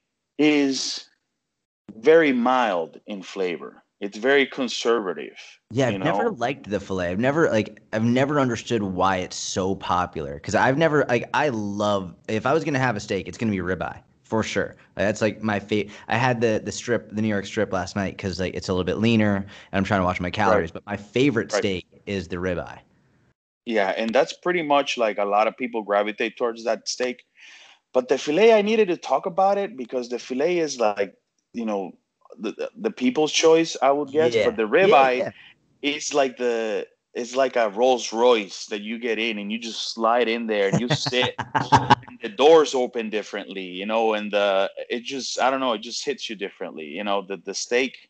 is very mild in flavor. It's very conservative, Yeah, you I've never know? liked the filet. I've never understood why it's so popular. Because I've never like I love if I was gonna have a steak, it's gonna be ribeye for sure. That's like my favorite. I had the New York strip last night because like it's a little bit leaner and I'm trying to watch my Right, calories. But my favorite right. steak is the ribeye. Yeah, and that's pretty much like a lot of people gravitate towards that steak. But the filet, I needed to talk about it because the filet is like, you know, the people's choice, I would guess. But Yeah, the yeah, ribeye yeah. is like it's like a Rolls Royce that you get in and you just slide in there and you sit. And the doors open differently, and it just, I don't know, it just hits you differently. The steak,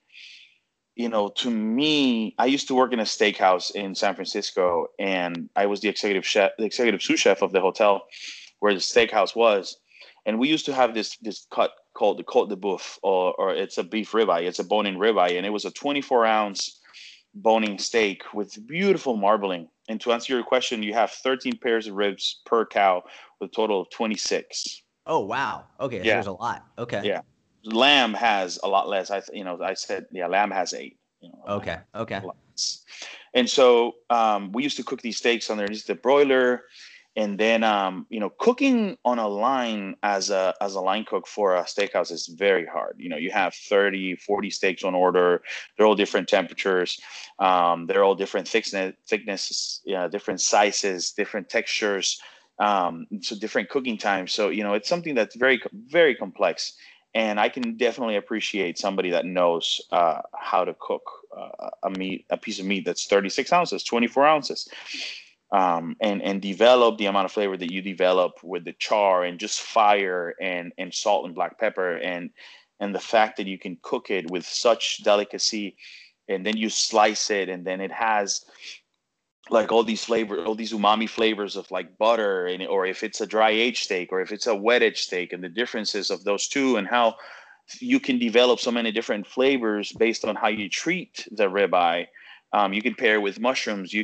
to me, I used to work in a steakhouse in San Francisco, and I was the executive sous chef of the hotel where the steakhouse was. And we used to have this cut called the Côte de Boeuf, or it's a beef ribeye. It's a bone-in ribeye, and it was a 24-ounce boning steak with beautiful marbling. And to answer your question, you have 13 pairs of ribs per cow with a total of 26. Oh wow. Okay, so Yeah, there's a lot. Okay. yeah. Lamb has a lot less. I said, yeah, lamb has 8. Okay. Okay. A lot less. And so we used to cook these steaks underneath the broiler, and then cooking on a line as a line cook for a steakhouse is very hard. You have 30, 40 steaks on order. They're all different temperatures. They're all different thicknesses, different sizes, different textures, so different cooking times. So it's something that's very, very complex. And I can definitely appreciate somebody that knows how to cook a piece of meat that's 36 ounces, 24 ounces, and develop the amount of flavor that you develop with the char and just fire and salt and black pepper, and the fact that you can cook it with such delicacy, and then you slice it, and then it has like all these umami flavors of like butter, or if it's a dry aged steak or if it's a wet aged steak, and the differences of those two, and how you can develop so many different flavors based on how you treat the ribeye. You can pair it with mushrooms.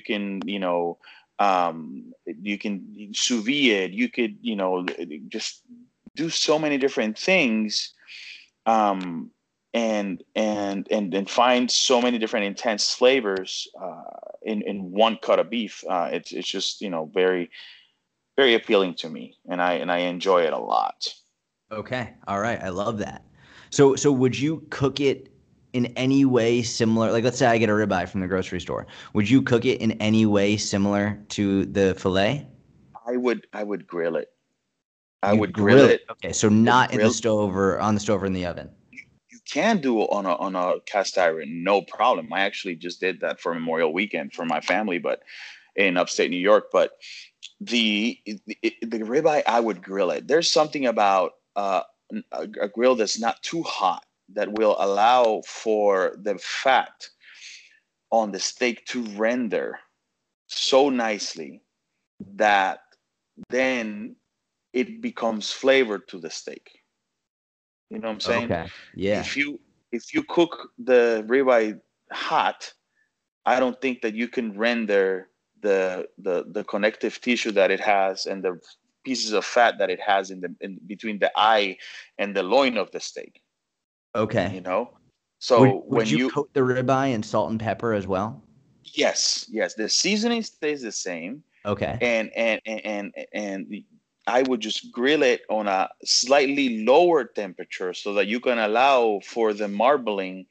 You can sous vide it. You could, just do so many different things, um, and find so many different intense flavors in one cut of beef. It's just very, very appealing to me, and I enjoy it a lot. Okay. All right. I love that. So would you cook it in any way similar? Like, let's say I get a ribeye from the grocery store. Would you cook it in any way similar to the filet? I would grill it. I You would grill grill it. it. Okay. So I would not in the grill. stove or on the stove or in the oven. You can do on a cast iron, no problem. I actually just did that for Memorial Weekend for my family, but in upstate New York. But the ribeye, I would grill it. There's something about a grill that's not too hot that will allow for the fat on the steak to render so nicely that then it becomes flavored to the steak. You know what I'm saying? Okay. Yeah. If you cook the ribeye hot, I don't think that you can render the connective tissue that it has and the pieces of fat that it has in between the eye and the loin of the steak. Okay. You know, Would so would when you you coat the ribeye in salt and pepper as well? yes, the seasoning stays the same, Okay. and I would just grill it on a slightly lower temperature so that you can allow for the marbling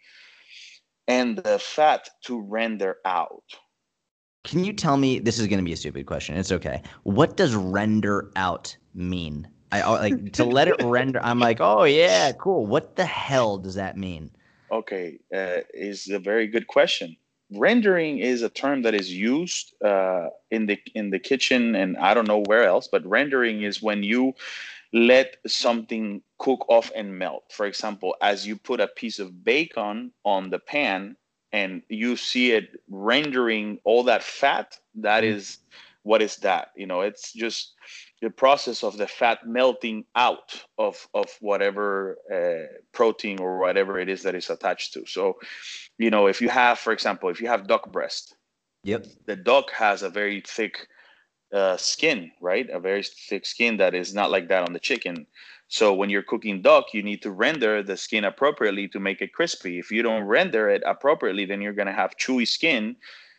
and the fat to render out. Can you tell me, this is going to be a stupid question. It's okay. What does render out mean? Like to let it render. I'm like, oh yeah, cool. What the hell does that mean? Okay, is a very good question. Rendering is a term that is used in the kitchen and I don't know where else, but rendering is when you let something cook off and melt. For example, as you put a piece of bacon on the pan and you see it rendering all that fat, that Mm. is what is that? You know, it's just the process of the fat melting out of whatever protein or whatever it is that is attached to. So, you know, if you have, for example, if you have duck breast, Yep. the duck has a very thick skin, right? A very thick skin that is not like that on the chicken. So when you're cooking duck, you need to render the skin appropriately to make it crispy. If you don't render it appropriately, then you're going to have chewy skin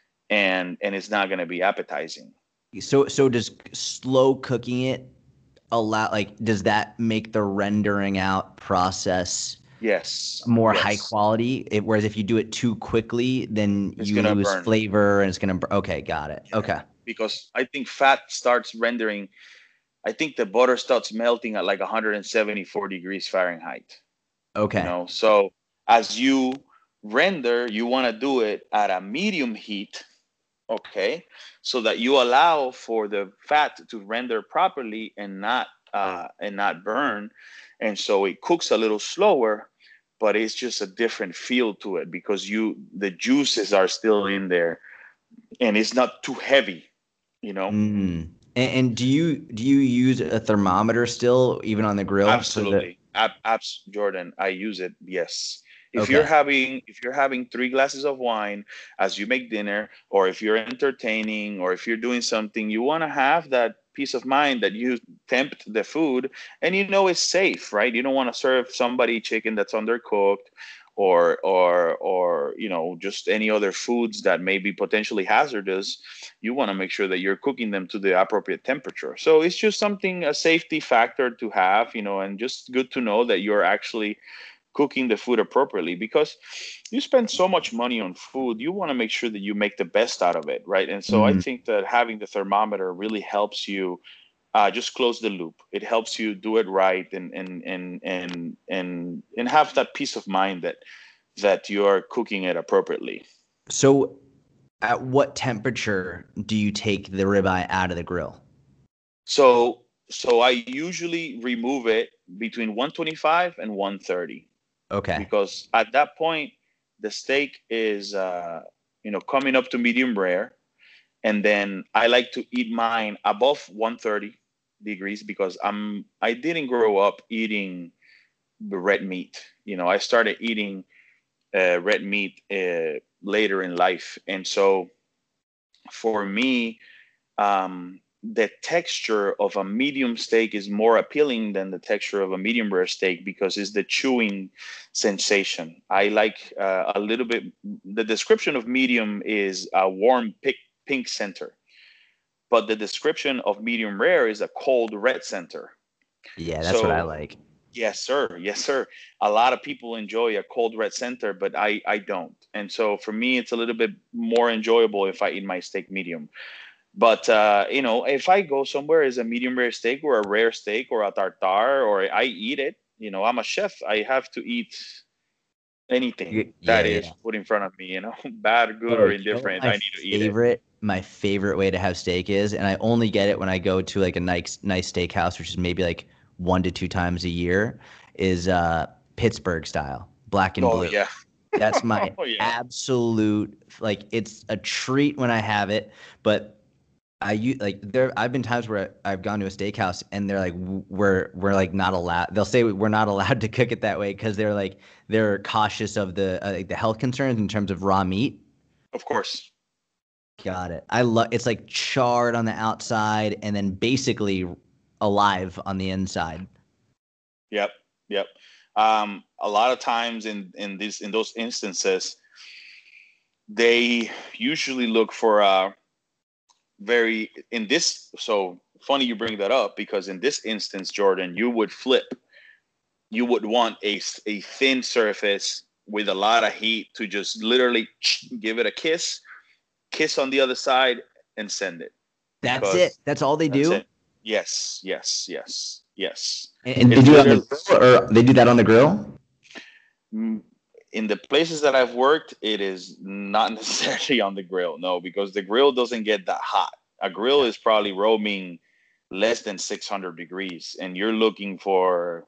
and it's not going to be appetizing. So does slow cooking it allow, like, does that make the rendering out process Yes, more high yes. quality? Whereas if you do it too quickly, then It's you going to lose burn. flavor and it's gonna. Okay, got it. Yeah. Okay. Because I think fat starts rendering, I think the butter starts melting at like 174 degrees Fahrenheit. You Okay. know, so as you render, you want to do it at a medium heat, okay, so that you allow for the fat to render properly and not burn, and so it cooks a little slower, but it's just a different feel to it because you the juices are still in there and it's not too heavy, you know. Mm. And do you use a thermometer still, even on the grill for the? Absolutely. Jordan, I use it. Yes. Okay. If you're having three glasses of wine as you make dinner, or if you're entertaining, or if you're doing something, you want to have that peace of mind that you tempt the food and you know it's safe, right? You don't want to serve somebody chicken that's undercooked or you know just any other foods that may be potentially hazardous. You want to make sure that you're cooking them to the appropriate temperature. So it's just something, a safety factor to have, you know, and just good to know that you're actually cooking the food appropriately because you spend so much money on food. You want to make sure that you make the best out of it, right? And so I Mm. think that having the thermometer really helps you just close the loop. It helps you do it right and have that peace of mind that you are cooking it appropriately. So, at what temperature do you take the ribeye out of the grill? So I usually remove it between 125 and 130 Okay. because at that point the steak is you know coming up to medium rare, and then I like to eat mine above 130 degrees because I didn't grow up eating the red meat. You know, I started eating red meat later in life, and so for me the texture of a medium steak is more appealing than the texture of a medium rare steak because it's the chewing sensation. I like a little bit. The description of medium is a warm pink center, but the description of medium rare is a cold red center. Yeah, that's what I So like. yes, sir. Yes, sir. A lot of people enjoy a cold red center, but I don't. And so for me, it's a little bit more enjoyable if I eat my steak medium. But you know, if I go somewhere as a medium rare steak or a rare steak or a tartare or I eat it, you know, I'm a chef. I have to eat anything Yeah, that is yeah. put in front of me, bad, good, Oh, or you know what indifferent, my I need to eat it. favorite way to have steak is, and I only get it when I go to like a nice steakhouse, which is maybe like 1 to 2 times a year, is Pittsburgh style, black and Oh blue. yeah. That's my Oh yeah. absolute, like, it's a treat when I have it, but I've been times where I've gone to a steakhouse and they're like, we're like not allowed. They'll say we're not allowed to cook it that way because they're cautious of the health concerns in terms of raw meat. Of course. Got it. I love it's like charred on the outside and then basically alive on the inside. Yep. Yep. A lot of times in those instances, they usually look for very in this. So funny you bring that up, because in this instance, Jordan, you would want a thin surface with a lot of heat to just literally give it a kiss on the other side, and send it, That's it. because That's all they that's do. it. Yes, yes, yes, yes. And they It's do it on the literally grill, or they do that on the grill. mm, in the places that I've worked, it is not necessarily on the grill. No, because the grill doesn't get that hot. A grill Yeah. is probably roaming less than 600 degrees, and you're looking for,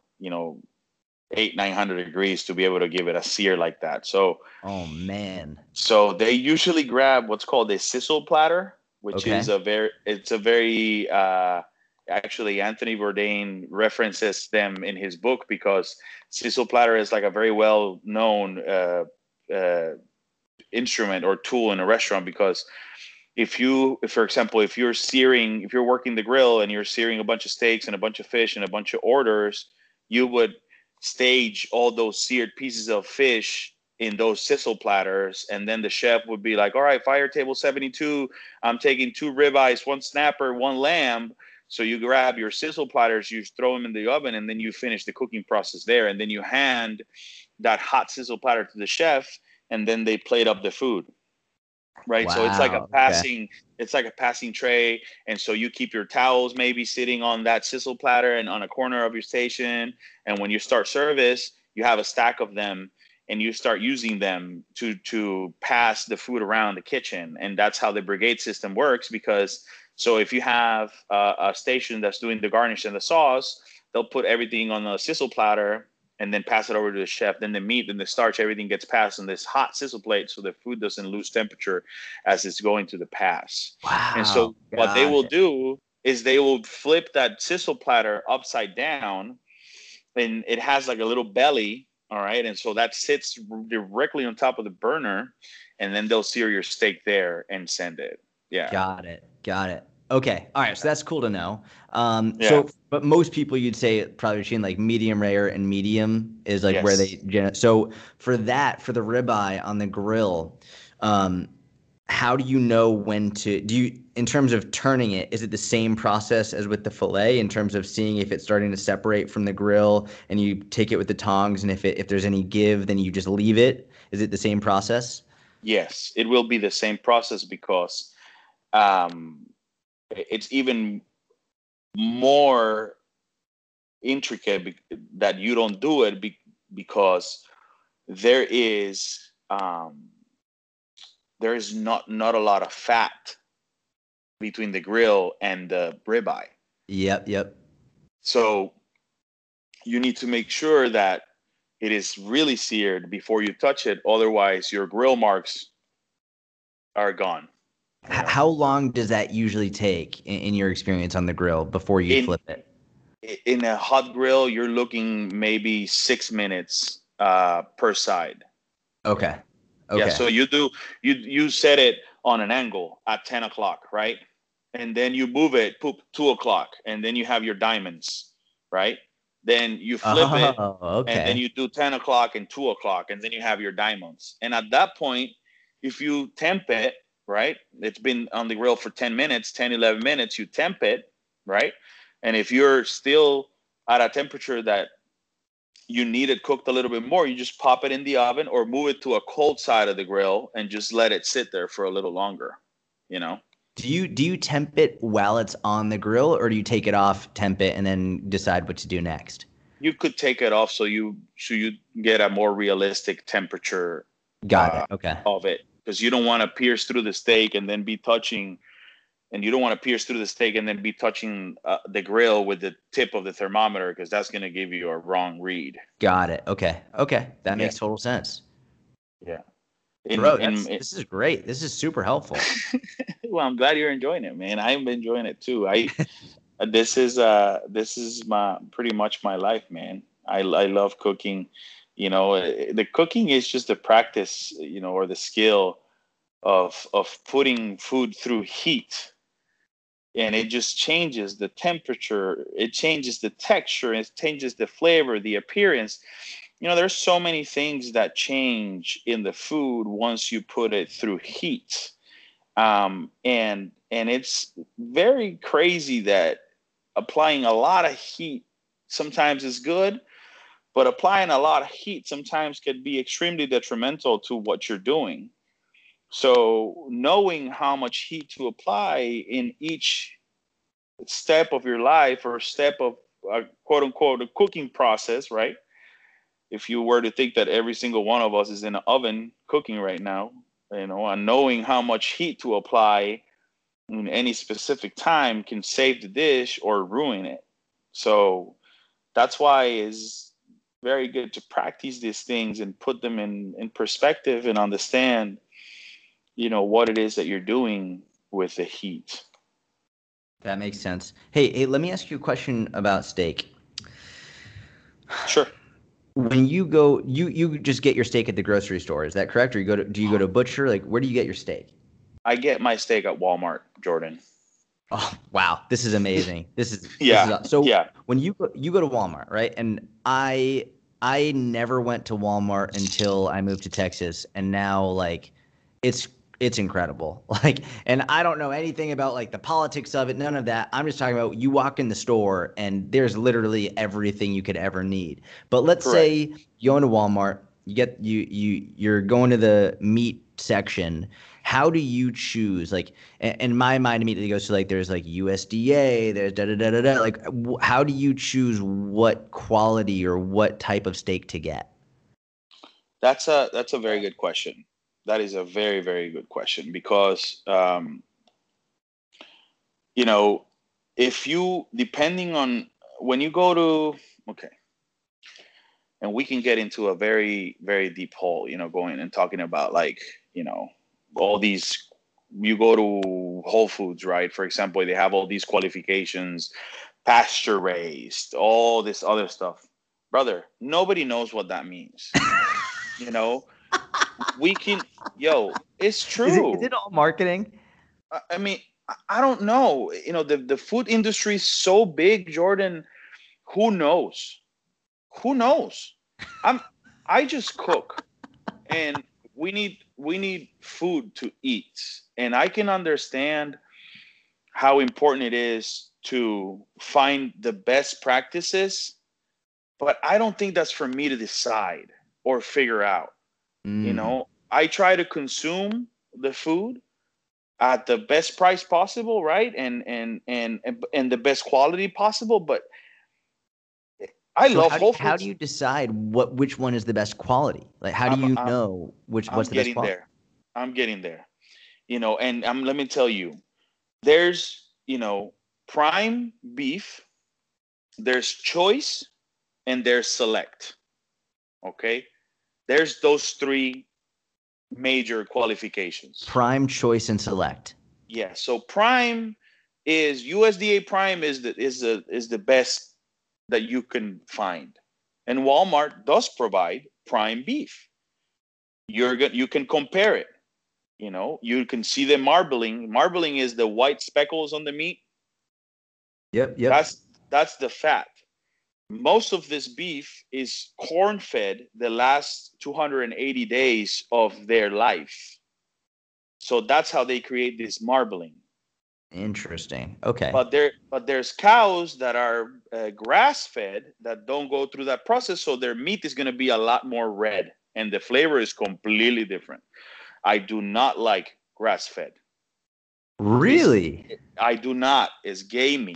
800, 900 degrees to be able to give it a sear like that. Oh man. So they usually grab what's called a sisal platter, which is Okay. it's a very actually Anthony Bourdain references them in his book, because sisal platter is like a very well known uh, instrument or tool in a restaurant. Because for example, if you're working the grill and you're searing a bunch of steaks and a bunch of fish and a bunch of orders, you would stage all those seared pieces of fish in those sisal platters, and then the chef would be like, all right, fire table 72, I'm taking 2 ribeyes, 1 snapper, 1 lamb. So you grab your sisal platters, you throw them in the oven, and then you finish the cooking process there, and then you hand that hot sisal platter to the chef, and then they plate up the food, right? So Wow. Okay. it's like a passing tray. And so you keep your towels maybe sitting on that sisal platter and on a corner of your station. And when you start service, you have a stack of them, and you start using them to pass the food around the kitchen. And that's how the brigade system works. Because so if you have a station that's doing the garnish and the sauce, they'll put everything on a sisal platter and then pass it over to the chef. Then the meat and the starch, everything gets passed on this hot sisal plate, so the food doesn't lose temperature as it's going to the pass. And Wow. so what they Got will it. do is they will flip that sisal platter upside down, and it has like a little belly. All right. And so that sits directly on top of the burner, and then they'll sear your steak there and send it. Yeah. Got it. Got it. Okay. All right. So that's cool to know. Yeah. But most people you'd say probably between like medium rare and medium is like where Yes. they, so for the ribeye on the grill, um, how do you know when to, in terms of turning it, is it the same process as with the fillet in terms of seeing if it's starting to separate from the grill and you take it with the tongs, and if there's any give, then you just leave it? Is it the same process? Yes. It will be the same process, because um, it's even more intricate that you don't do it because there is um, there is not a lot of fat between the grill and the ribeye. Yep. Yep. So you need to make sure that it is really seared before you touch it. Otherwise, your grill marks are gone. You know, How long does that usually take in your experience on the grill before you in flip it? in a hot grill, you're looking maybe 6 minutes per side. Okay. Yeah, Okay. so you set it on an angle at 10 o'clock, right? And then you move it, poop, 2 o'clock, and then you have your diamonds, right? Then you flip it, Oh, and then okay. you do 10 o'clock and 2 o'clock, and then you have your diamonds. And at that point, if you temp it, right? It's been on the grill for 10 minutes, 10, 11 minutes, you temp it, right? And if you're still at a temperature that you need it cooked a little bit more, you just pop it in the oven or move it to a cold side of the grill and just let it sit there for a little longer, you know? Do you temp it while it's on the grill, or do you take it off, temp it, and then decide what to do next? you could take it off so you get a more realistic temperature Got it. Okay. of it, because you don't want to pierce through the steak and then be touching, and you don't want to pierce through the steak and then be touching the grill with the tip of the thermometer, because that's going to give you a wrong read. Got it. Okay. Okay. That Yeah. makes total sense. Yeah. Bro, this is great. This is super helpful. Well, I'm glad you're enjoying it, man. I'm enjoying it too. This is my pretty much my life, man. I love cooking. You know, the cooking is just the practice, you know, or the skill of putting food through heat, and it just changes the temperature, it changes the texture, it changes the flavor, the appearance. You know, there's so many things that change in the food once you put it through heat. And it's very crazy that applying a lot of heat sometimes is good, but applying a lot of heat sometimes could be extremely detrimental to what you're doing. So knowing how much heat to apply in each step of your life, or step of quote unquote a cooking process, right? If you were to think that every single one of us is in an oven cooking right now, you know, and knowing how much heat to apply in any specific time can save the dish or ruin it. So that's why it's very good to practice these things and put them in perspective and understand, you know, what it is that you're doing with the heat. That makes sense. Hey, let me ask you a question about steak. Sure. When you go, you just get your steak at the grocery store, is that correct? Or do you go to a butcher? Like, where do you get your steak? I get my steak at Walmart, Jordan. Oh, wow. This is amazing. Yeah. So Yeah. when you go to Walmart, right? And I never went to Walmart until I moved to Texas, and now like it's it's incredible. Like, and I don't know anything about like the politics of it, none of that. I'm just talking about you walk in the store and there's literally everything you could ever need. But let's Correct. say you go into Walmart, you're going to the meat section. How do you choose? Like, and my mind immediately goes to like there's like USDA, there's da da da da da. Like, how do you choose what quality or what type of steak to get? That's a very good question. That is a very, very good question, because you know, if you, depending on, when you go to, okay, and we can get into a very, very deep hole, you know, going and talking about like, you know, all these, you go to Whole Foods, right? For example, they have all these qualifications, pasture raised, all this other stuff. Brother, nobody knows what that means. You know, we can, yo, it's Is true. it all marketing? I mean, I don't know. You know, the food industry is so big, Jordan. Who knows? Who knows? I'm I just cook, and we need food to eat. And I can understand how important it is to find the best practices, but I don't think that's for me to decide or figure out. You Mm. know, I try to consume the food at the best price possible, right? And the best quality possible. But I So love Whole how do Foods. you decide which one is the best quality? Like, how do I'm you I'm know I'm what's the best getting quality? there. I'm getting there. You know, and let me tell you, there's, you know, prime beef, there's choice, and there's select. Okay? There's those three major qualifications. Prime, choice, and select. Yeah. So prime is USDA prime is the best that you can find. And Walmart does provide prime beef. You can compare it. You know, you can see the marbling. Marbling is the white speckles on the meat. Yep, yep. That's the fat. Most of this beef is corn fed the last 280 days of their life. So that's how they create this marbling. Interesting. Okay. There's cows that are grass fed that don't go through that process, so their meat is going to be a lot more red, and the flavor is completely different. I do not like grass fed. It's Really? I do not. It's gamey.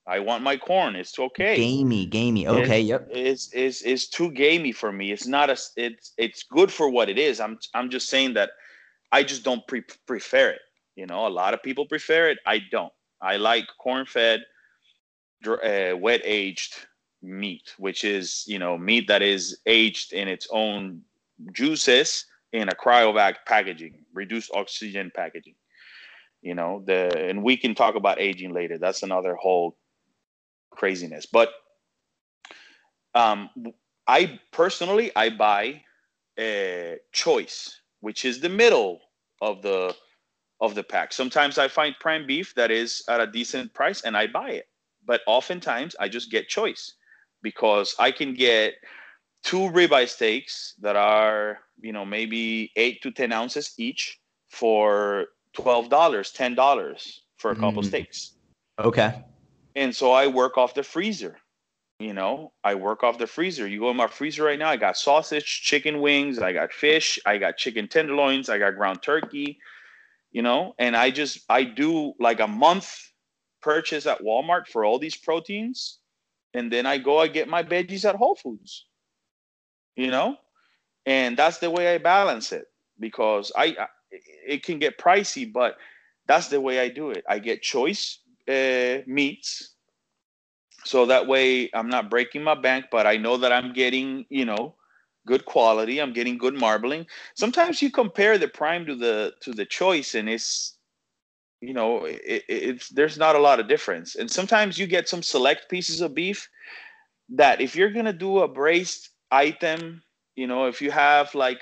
I want my corn. It's okay. Gamey. Okay, Is yep. is too gamey for me. It's not a. It's good for what it is. I'm just saying that I just don't prefer it. You know, a lot of people prefer it. I don't. I like corn fed, wet aged meat, which is, you know, meat that is aged in its own juices in a cryovac packaging, reduced oxygen packaging. You know, and we can talk about aging later. That's another whole craziness. But um, I personally I buy a choice, which is the middle of the pack. Sometimes I find prime beef that is at a decent price and I buy it. But oftentimes I just get choice because I can get two ribeye steaks that are, you know, maybe 8 to 10 ounces each for $12, $10 for a couple Mm, steaks. okay. And so I work off the freezer. You know, I work off the freezer. You go in my freezer right now, I got sausage, chicken wings, I got fish, I got chicken tenderloins, I got ground turkey, you know, and I do like a month purchase at Walmart for all these proteins, and then I get my veggies at Whole Foods, you know, and that's the way I balance it because it can get pricey, but that's the way I do it. I get choice meats, so that way I'm not breaking my bank, but I know that I'm getting, you know, good quality. I'm getting good marbling. Sometimes you compare the prime to the choice, and it's, you know, it's there's not a lot of difference. And sometimes you get some select pieces of beef that if you're gonna do a braised item, you know, if you have like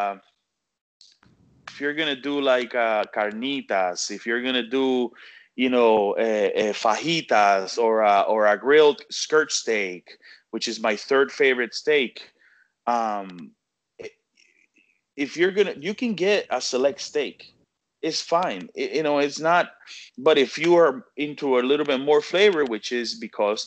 if you're gonna do like carnitas, if you're gonna do, you know, fajitas or a grilled skirt steak, which is my third favorite steak. Um, if you're gonna, you can get a select steak. It's fine. You know, it's not. But if you are into a little bit more flavor, which is because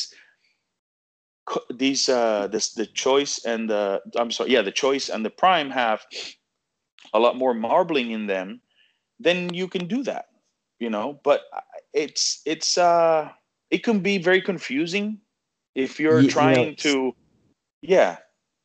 this the choice and the I'm sorry, yeah, the choice and the prime have a lot more marbling in them, then you can do that, you know. But it's it can be very confusing if you're You know, trying to, yeah.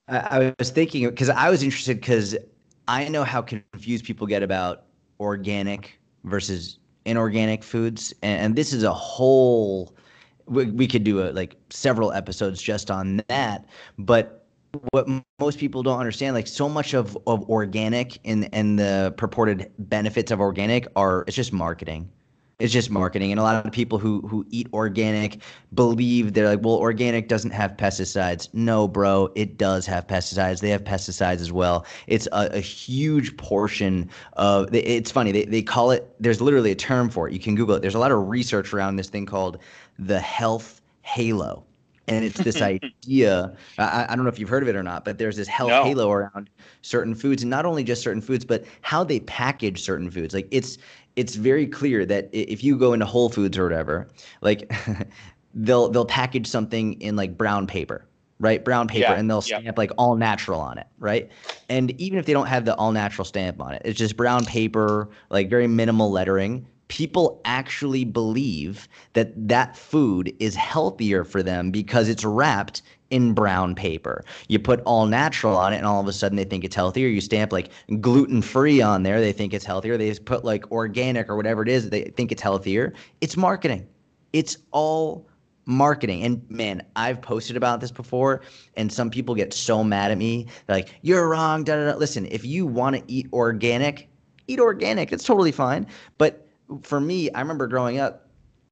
I was thinking because I was interested because I know how confused people get about organic versus inorganic foods, and this is a whole. We could do like several episodes just on that, but what most people don't understand, like so much of organic and the purported benefits of organic are it's just marketing. It's just marketing. And a lot of people who eat organic believe they're like, well, organic doesn't have pesticides. No, bro, it does have pesticides. They have pesticides as well. It's a huge portion of it's funny. They call it, there's literally a term for it. You can Google it. There's a lot of research around this thing called the health halo. And it's this idea. I don't know if you've heard of it or not, but there's this health No. halo around certain foods, and not only just certain foods, but how they package certain foods. Like it's very clear that if you go into Whole Foods or whatever, like they'll package something in like brown paper, right? Brown paper, Yeah. and they'll Yep. stamp like all natural on it, right? And even if they don't have the all natural stamp on it, it's just brown paper, like very minimal lettering. People actually believe that that food is healthier for them because it's wrapped in brown paper. You put all natural on it, and all of a sudden they think it's healthier. You stamp like gluten free on there, they think it's healthier. They just put like organic or whatever it is, they think it's healthier. It's marketing. It's all marketing. And man, I've posted about this before, and some people get so mad at me. They're like, "You're wrong." Da, da, da. Listen, if you want to eat organic, eat organic. It's totally fine. But for me, I remember growing up,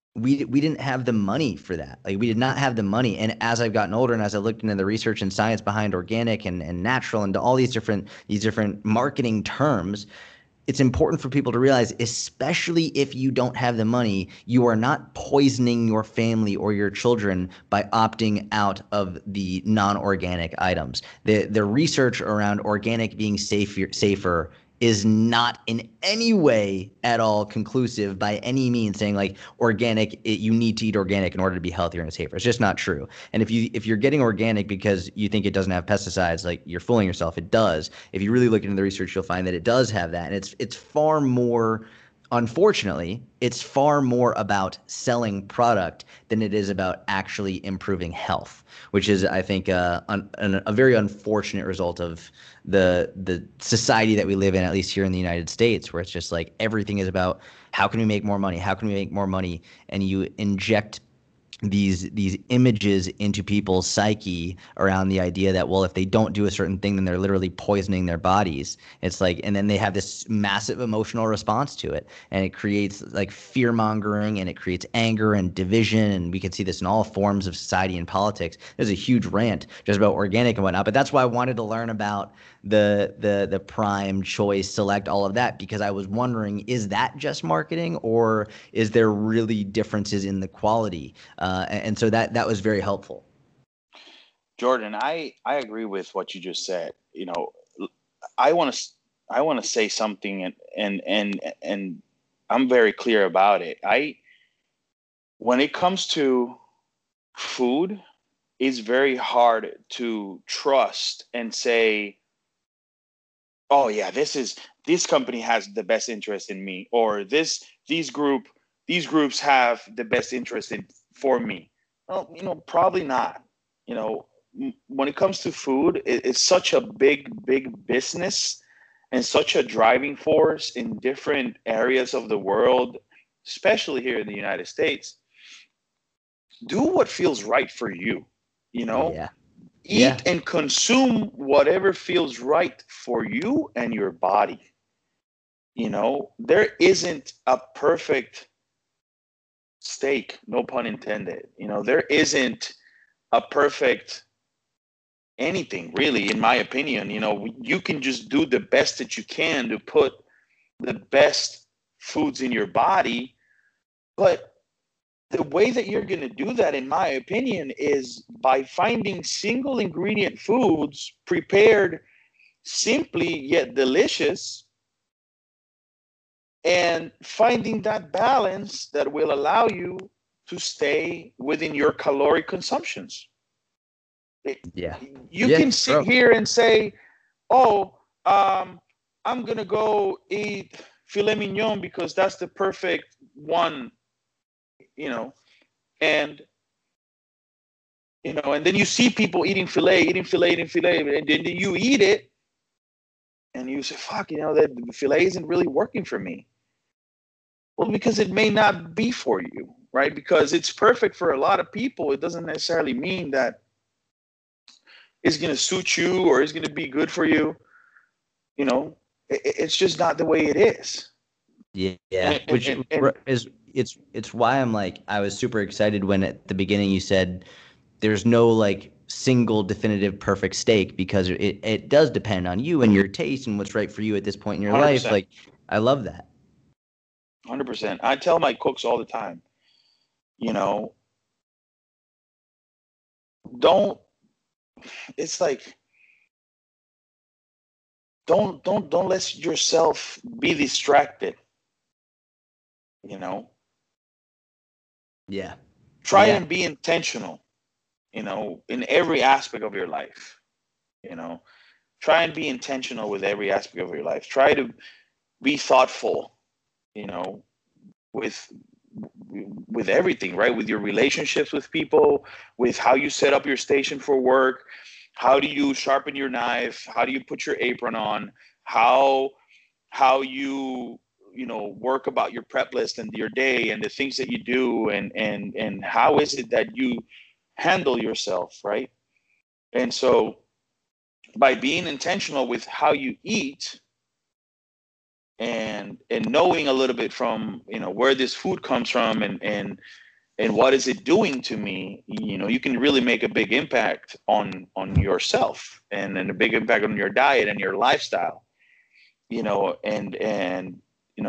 we didn't have the money for that. Like we did not have the money. And as I've gotten older and as I looked into the research and science behind organic and natural and all these different marketing terms, it's important for people to realize, especially if you don't have the money, you are not poisoning your family or your children by opting out of the non-organic items. The research around organic being safer is not in any way at all conclusive by any means, saying like organic, you need to eat organic in order to be healthier and safer. It's just not true. And if you're getting organic because you think it doesn't have pesticides, like you're fooling yourself. It does. If you really look into the research, you'll find that it does have that, and it's far more unfortunately, it's far more about selling product than it is about actually improving health, which is, I think, a very unfortunate result of the society that we live in, at least here in the United States, where it's just like everything is about how can we make more money? How can we make more money? And you inject these images into people's psyche around the idea that, well, if they don't do a certain thing, then they're literally poisoning their bodies. It's like, and then they have this massive emotional response to it, and it creates like fear mongering, and it creates anger and division, and we can see this in all forms of society and politics. There's a huge rant just about organic and whatnot, but that's why I wanted to learn about the Prime, Choice, Select, all of that, because I was wondering, is that just marketing, or is there really differences in the quality? And so that was very helpful. Jordan, I agree with what you just said. You know, I want to say something, and I'm very clear about it. When it comes to food, it's very hard to trust and say, oh yeah, this company has the best interest in me, or these groups have the best interest in for me. Well, probably not. When it comes to food, it's such a big business and such a driving force in different areas of the world, especially here in the United States. Do what feels right for you. Yeah. Eat and consume whatever feels right for you and your body. There isn't a perfect steak, no pun intended. There isn't a perfect anything, really, in my opinion. You can just do the best that you can to put the best foods in your body, but the way that you're going to do that, in my opinion, is by finding single ingredient foods prepared simply yet delicious, and finding that balance that will allow you to stay within your caloric consumptions. You can sit here and say, oh, I'm going to go eat filet mignon because that's the perfect one, and and then you see people eating filet, and then you eat it, and you say, "Fuck, that filet isn't really working for me." Well, because it may not be for you, right? Because it's perfect for a lot of people, it doesn't necessarily mean that it's going to suit you or it's going to be good for you. It's just not the way it is. Yeah, which is it's why I'm like, I was super excited when at the beginning you said there's no like single definitive perfect steak, because it does depend on you and your taste and what's right for you at this point in your 100%. life. Like, I love that. 100%. I tell my cooks all the time, don't, it's like, don't let yourself be distracted. Yeah. Try and be intentional, in every aspect of your life. Try and be intentional with every aspect of your life. Try to be thoughtful, with everything, right? With your relationships with people, with how you set up your station for work, how do you sharpen your knife, how do you put your apron on, how you work about your prep list and your day and the things that you do, and how is it that you handle yourself, right? And so by being intentional with how you eat, and knowing a little bit from where this food comes from, and what is it doing to me, you can really make a big impact on yourself, and a big impact on your diet and your lifestyle. And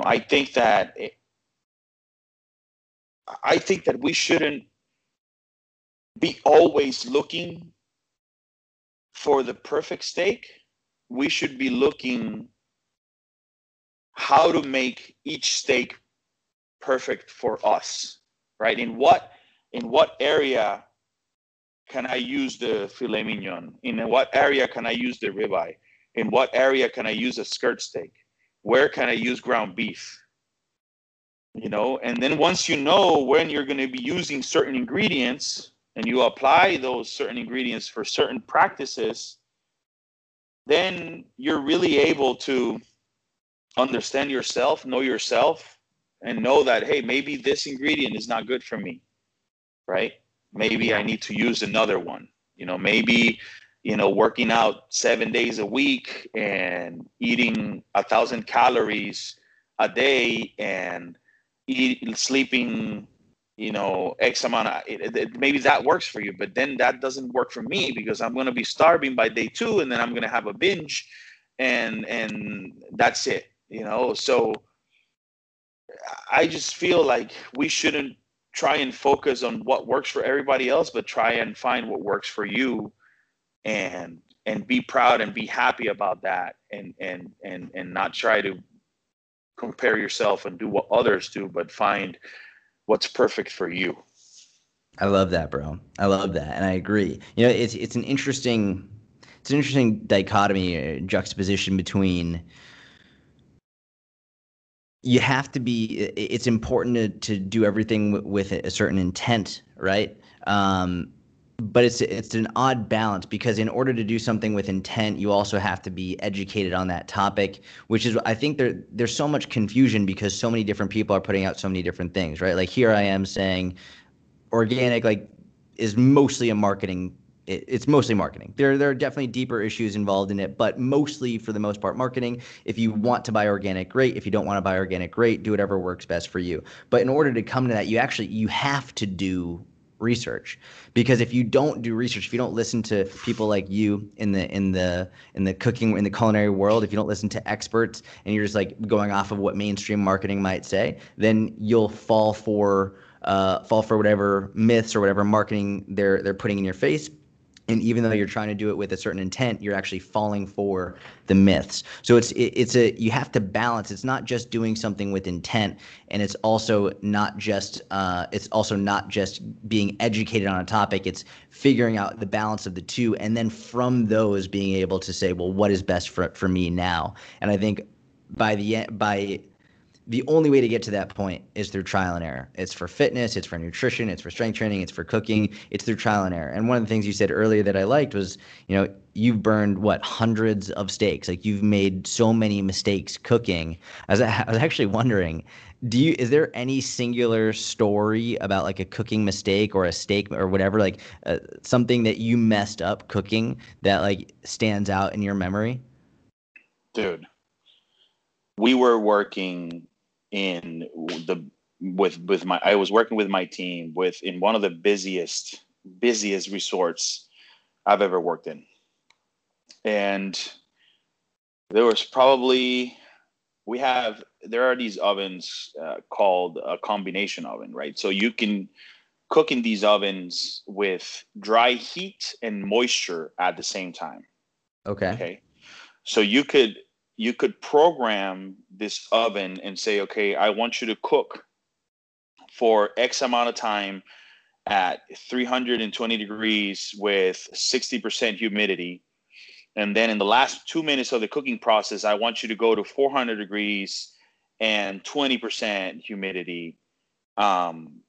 I think that we shouldn't be always looking for the perfect steak. We should be looking how to make each steak perfect for us, right? In what area can I use the filet mignon? In what area can I use the ribeye? In what area can I use a skirt steak? Where can I use ground beef? And then once you know when you're going to be using certain ingredients and you apply those certain ingredients for certain practices, then you're really able to understand yourself, know yourself, and know that, hey, maybe this ingredient is not good for me, right? Maybe I need to use another one. Maybe, working out 7 days a week and eating 1,000 calories a day and sleeping, X amount of, maybe that works for you, but then that doesn't work for me because I'm going to be starving by day 2 and then I'm going to have a binge and that's it, So I just feel like we shouldn't try and focus on what works for everybody else, but try and find what works for you and be proud and be happy about that and not try to compare yourself and do what others do, but find what's perfect for you. I love that, bro. I love that, and I agree. It's an interesting dichotomy, juxtaposition between you have to be. It's important to do everything with a certain intent, right? But it's an odd balance because in order to do something with intent, you also have to be educated on that topic, which is I think there's so much confusion because so many different people are putting out so many different things, right? Like here I am saying organic like is mostly a marketing. It's mostly marketing. There are definitely deeper issues involved in it, but mostly for the most part marketing. If you want to buy organic, great. If you don't want to buy organic, great. Do whatever works best for you. But in order to come to that, you have to do research, because if you don't do research, if you don't listen to people like you in the cooking, in the culinary world, if you don't listen to experts and you're just like going off of what mainstream marketing might say, then you'll fall for whatever myths or whatever marketing they're putting in your face. And even though you're trying to do it with a certain intent, you're actually falling for the myths. So you have to balance. It's not just doing something with intent, and it's also not just being educated on a topic. It's figuring out the balance of the two, and then from those being able to say, well, what is best for me now? And I think by the only way to get to that point is through trial and error. It's for fitness, it's for nutrition, it's for strength training, it's for cooking, it's through trial and error. And one of the things you said earlier that I liked was, you've burned hundreds of steaks. Like you've made so many mistakes cooking. I was actually wondering, is there any singular story about like a cooking mistake or a steak or whatever, like something that you messed up cooking that like stands out in your memory? Dude, we were working in the with my I was working with my team in one of the busiest resorts I've ever worked in. And there was probably there are these ovens called a combination oven, right? So you can cook in these ovens with dry heat and moisture at the same time. Okay. Okay. So you could program this oven and say, okay, I want you to cook for X amount of time at 320 degrees with 60% humidity. And then in the last 2 minutes of the cooking process, I want you to go to 400 degrees and 20% humidity. Um,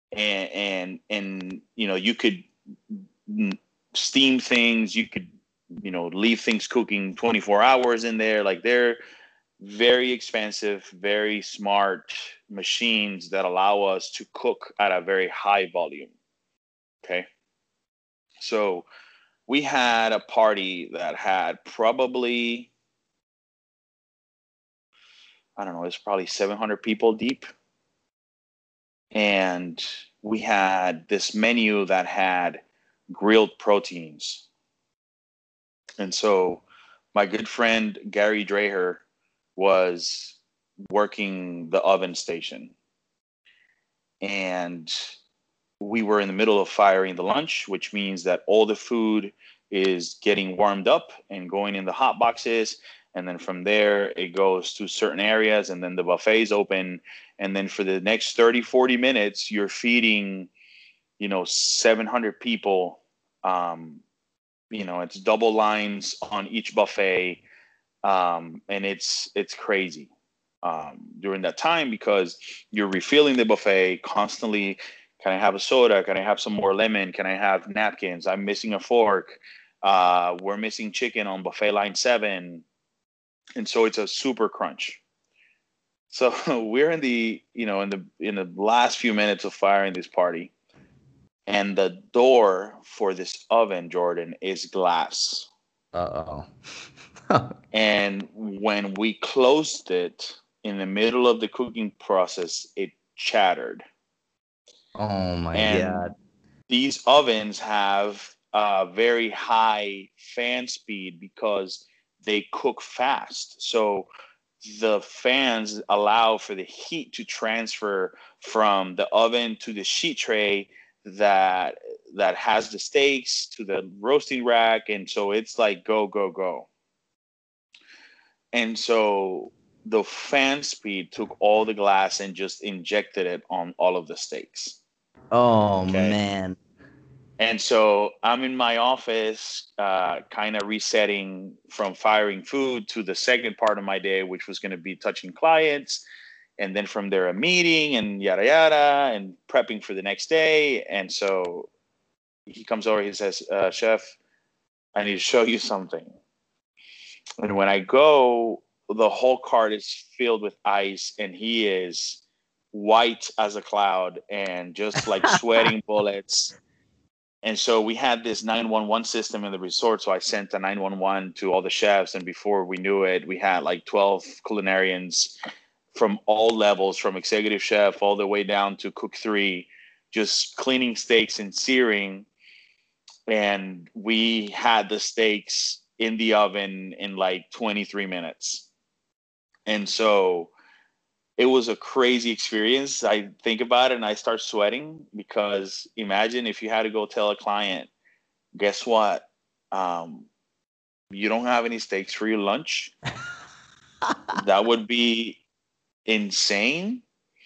and you could steam things. You could leave things cooking 24 hours in there. Like they're very expensive, very smart machines that allow us to cook at a very high volume. Okay. So we had a party that had probably, I don't know, it's probably 700 people deep. And we had this menu that had grilled proteins. And so my good friend Gary Dreher was working the oven station. And we were in the middle of firing the lunch, which means that all the food is getting warmed up and going in the hot boxes. And then from there, it goes to certain areas, and then the buffet is open. And then for the next 30, 40 minutes, you're feeding, 700 people. It's double lines on each buffet. And it's crazy. during that time, because you're refilling the buffet constantly. Can I have a soda? Can I have some more lemon? Can I have napkins? I'm missing a fork. We're missing chicken on buffet line 7. And so it's a super crunch. So we're in the, in the last few minutes of firing this party, and the door for this oven, Jordan, is glass. Uh-oh. And when we closed it in the middle of the cooking process, it shattered. Oh my And God. these ovens have a very high fan speed because they cook fast. So the fans allow for the heat to transfer from the oven to the sheet tray that has the steaks to the roasting rack, and so it's like go go go. And so the fan speed took all the glass and just injected it on all of the steaks. Oh Okay. man. And so I'm in my office, kind of resetting from firing food to the second part of my day, which was going to be touching clients. And then from there, a meeting and yada, yada, and prepping for the next day. And so he comes over, he says, Chef, I need to show you something. And when I go, the whole cart is filled with ice, and he is white as a cloud and just like sweating bullets. And so we had this 911 system in the resort. So I sent a 911 to all the chefs. And before we knew it, we had like 12 culinarians from all levels, from executive chef all the way down to cook 3, just cleaning steaks and searing. And we had the steaks in the oven in like 23 minutes. And so it was a crazy experience. I think about it and I start sweating, because imagine if you had to go tell a client, guess what? Um, you don't have any steaks for your lunch. That would be insane.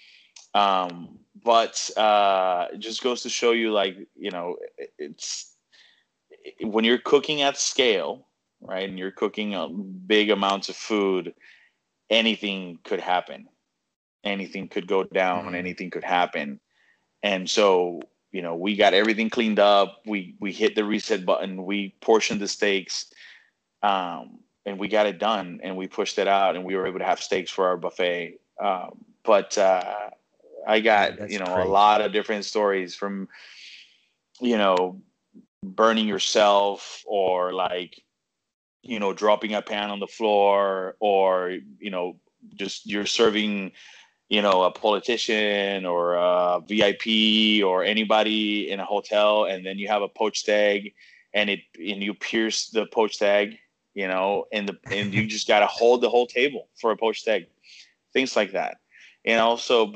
But it just goes to show you, like, it's when you're cooking at scale, right? And you're cooking big amounts of food, anything could happen. Anything could go down. Mm. Anything could happen. And so, we got everything cleaned up. We hit the reset button. We portioned the steaks, and we got it done. And we pushed it out, and we were able to have steaks for our buffet. But I Dude, got that's a crazy. lot of different stories, from you know burning yourself, or like dropping a pan on the floor, or just you're serving a politician or a VIP or anybody in a hotel, and then you have a poached egg, and you pierce the poached egg, and you just got to hold the whole table for a poached egg, things like that. And also,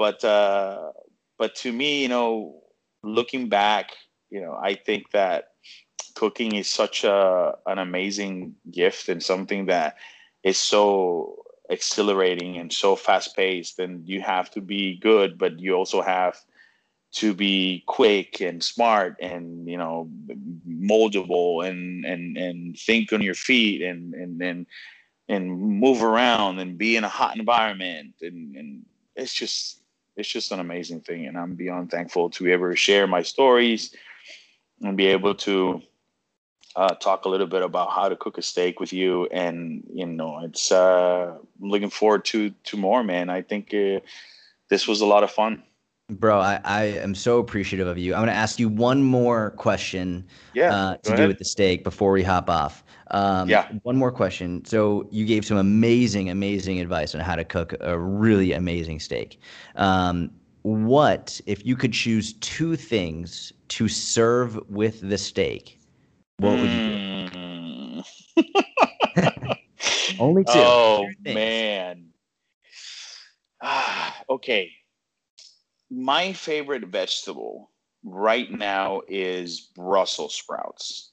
but to me, looking back, I think that cooking is such an amazing gift, and something that is so exhilarating and so fast paced. And you have to be good, but you also have to be quick and smart, and moldable, and think on your feet, and move around, and be in a hot environment, and it's just an amazing thing. And I'm beyond thankful to ever share my stories and be able to talk a little bit about how to cook a steak with you. And it's I'm looking forward to more, man. I think this was a lot of fun. Bro, I am so appreciative of you. I'm going to ask you one more question Yeah, to go do ahead. with the steak before we hop off. Yeah. One more question. So you gave some amazing, amazing advice on how to cook a really amazing steak. What, if you could choose 2 things to serve with the steak, what would you do? Mm. Only two. Oh 2 things. man. Okay. My favorite vegetable right now is Brussels sprouts.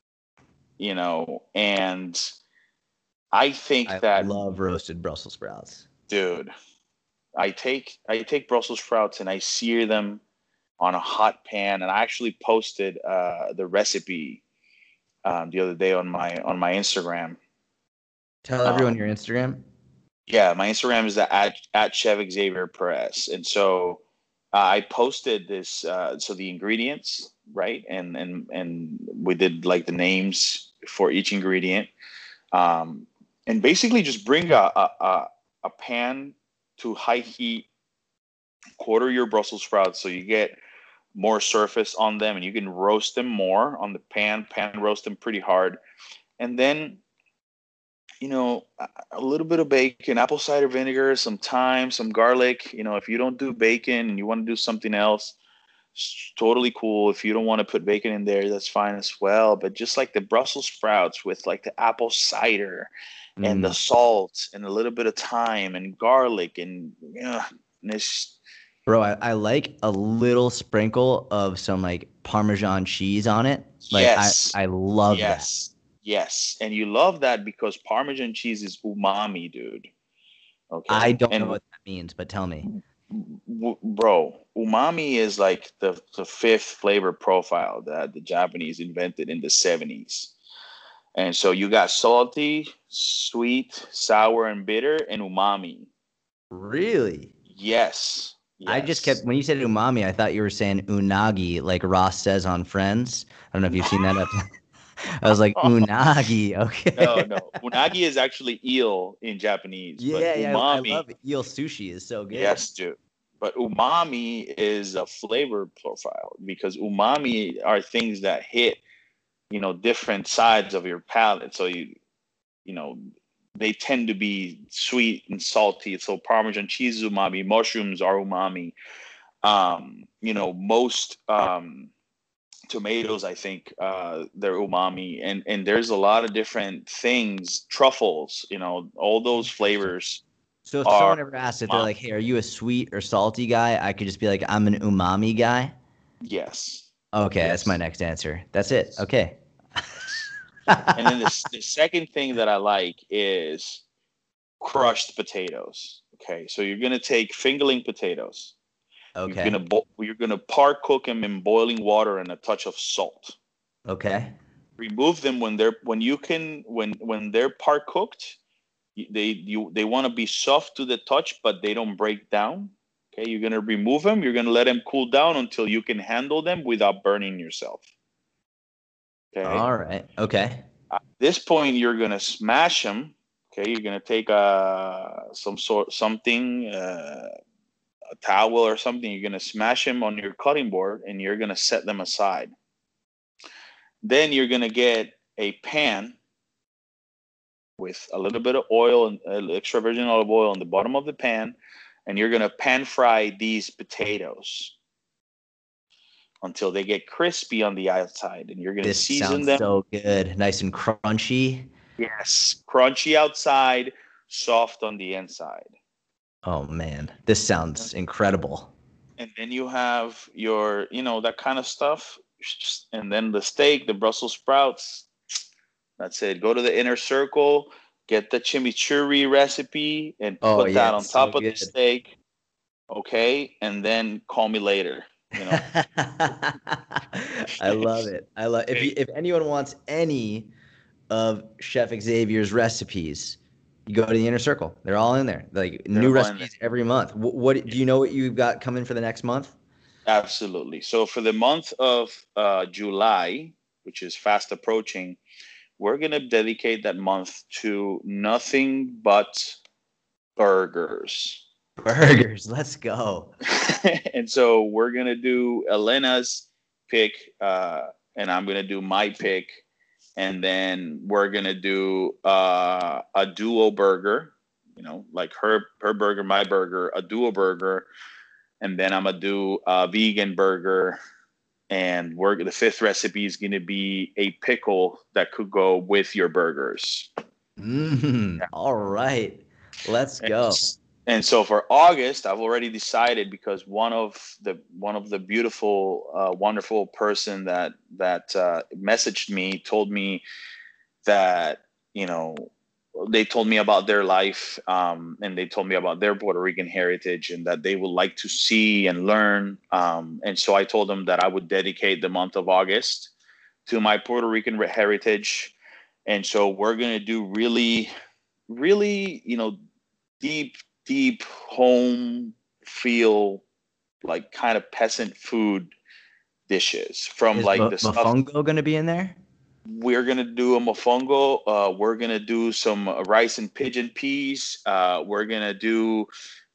And I think I that, love roasted Brussels sprouts. dude, I take Brussels sprouts and I sear them on a hot pan. And I actually posted the recipe the other day on my Instagram. Tell everyone your Um, Instagram. Yeah, my Instagram is at Chef Xavier Perez, and so I posted this. So the ingredients, right, and we did like the names for each ingredient, um, and basically just bring a pan to high heat, quarter your Brussels sprouts so you get more surface on them, and you can roast them more on the pan roast them pretty hard, and then a little bit of bacon, apple cider vinegar, some thyme, some garlic. If you don't do bacon and you want to do something else, it's totally cool. If you don't want to put bacon in there, that's fine as well. But just like the Brussels sprouts with like the apple cider and the Mm. salt and a little bit of thyme and garlic and and it's Bro, I like a little sprinkle of some like Parmesan cheese on it. Like yes, I love that. yes, yes. And you love that because Parmesan cheese is umami, dude. I Okay. don't know And what that means, but tell me. bro, umami is like the fifth flavor profile that the Japanese invented in the 70s. And so you got salty, sweet, sour, and bitter, and umami. Really? Yes, I just kept, yes. when you said umami, I thought you were saying unagi, like Ross says on Friends. I don't know if you've seen that episode. I was like, unagi, No, okay. no. Unagi is actually eel in Japanese, but Yeah, yeah, I umami, love eel sushi is so good. yes, dude. But umami is a flavor profile because umami are things that hit, different sides of your palate. So you know, they tend to be sweet and salty. So Parmesan cheese is umami, mushrooms are umami. Most tomatoes, I think, they're umami, and there's a lot of different things. Truffles, all those Interesting. flavors So if are someone ever asks if they're like, umami. hey, are you a sweet or salty guy? I could just be like, I'm an umami guy. Yes, Okay, that's my yes, next answer. That's it. yes, Okay. yes. And then the second thing that I like is crushed potatoes. Okay, so you're gonna take fingerling potatoes. Okay. You're gonna par cook them in boiling water and a touch of salt. Okay. Remove them when they're par cooked. They want to be soft to the touch, but they don't break down. Okay, you're gonna remove them. You're gonna let them cool down until you can handle them without burning yourself. Okay. All right. Okay. At this point, you're gonna smash them. Okay, you're gonna take something, a towel or something. You're gonna smash them on your cutting board, and you're gonna set them aside. Then you're gonna get a pan with a little bit of oil and extra virgin olive oil on the bottom of the pan, and you're gonna pan fry these potatoes until they get crispy on the outside, and you're gonna This season sounds them. so good. Nice and crunchy. Yes, crunchy outside, soft on the inside. Oh man, this sounds incredible. And then you have your, that kind of stuff. And then the steak, the Brussels sprouts. That's it. Go to the inner circle, get the chimichurri recipe, and Oh put yeah, that on it's so top of the good. steak. Okay, and then call me later. You know. I love it. I love Hey, if anyone wants any of Chef Xavier's recipes, you go to the inner circle. They're all in there. Like they're new all in there. recipes every month. What do you know what you've got coming for the next month? Absolutely. So for the month of July, which is fast approaching, we're gonna dedicate that month to nothing but burgers. Okay. Burgers. Let's go. And so we're gonna do Elena's pick, and I'm gonna do my pick, and then we're gonna do a duo burger. Like her burger, my burger, a duo burger, and then I'm gonna do a vegan burger. And the fifth recipe is gonna be a pickle that could go with your burgers. All right. Let's And, go. and so for August, I've already decided because one of the beautiful, wonderful person that messaged me told me that you know they told me about their life, and they told me about their Puerto Rican heritage and that they would like to see and learn. And so I told them that I would dedicate the month of August to my Puerto Rican heritage. And so we're gonna do really, really, deep, deep home feel, like kind of peasant food dishes from Is like the stuff. mofongo going to be in there? We're gonna do a mofongo. We're gonna do some rice and pigeon peas. We're gonna do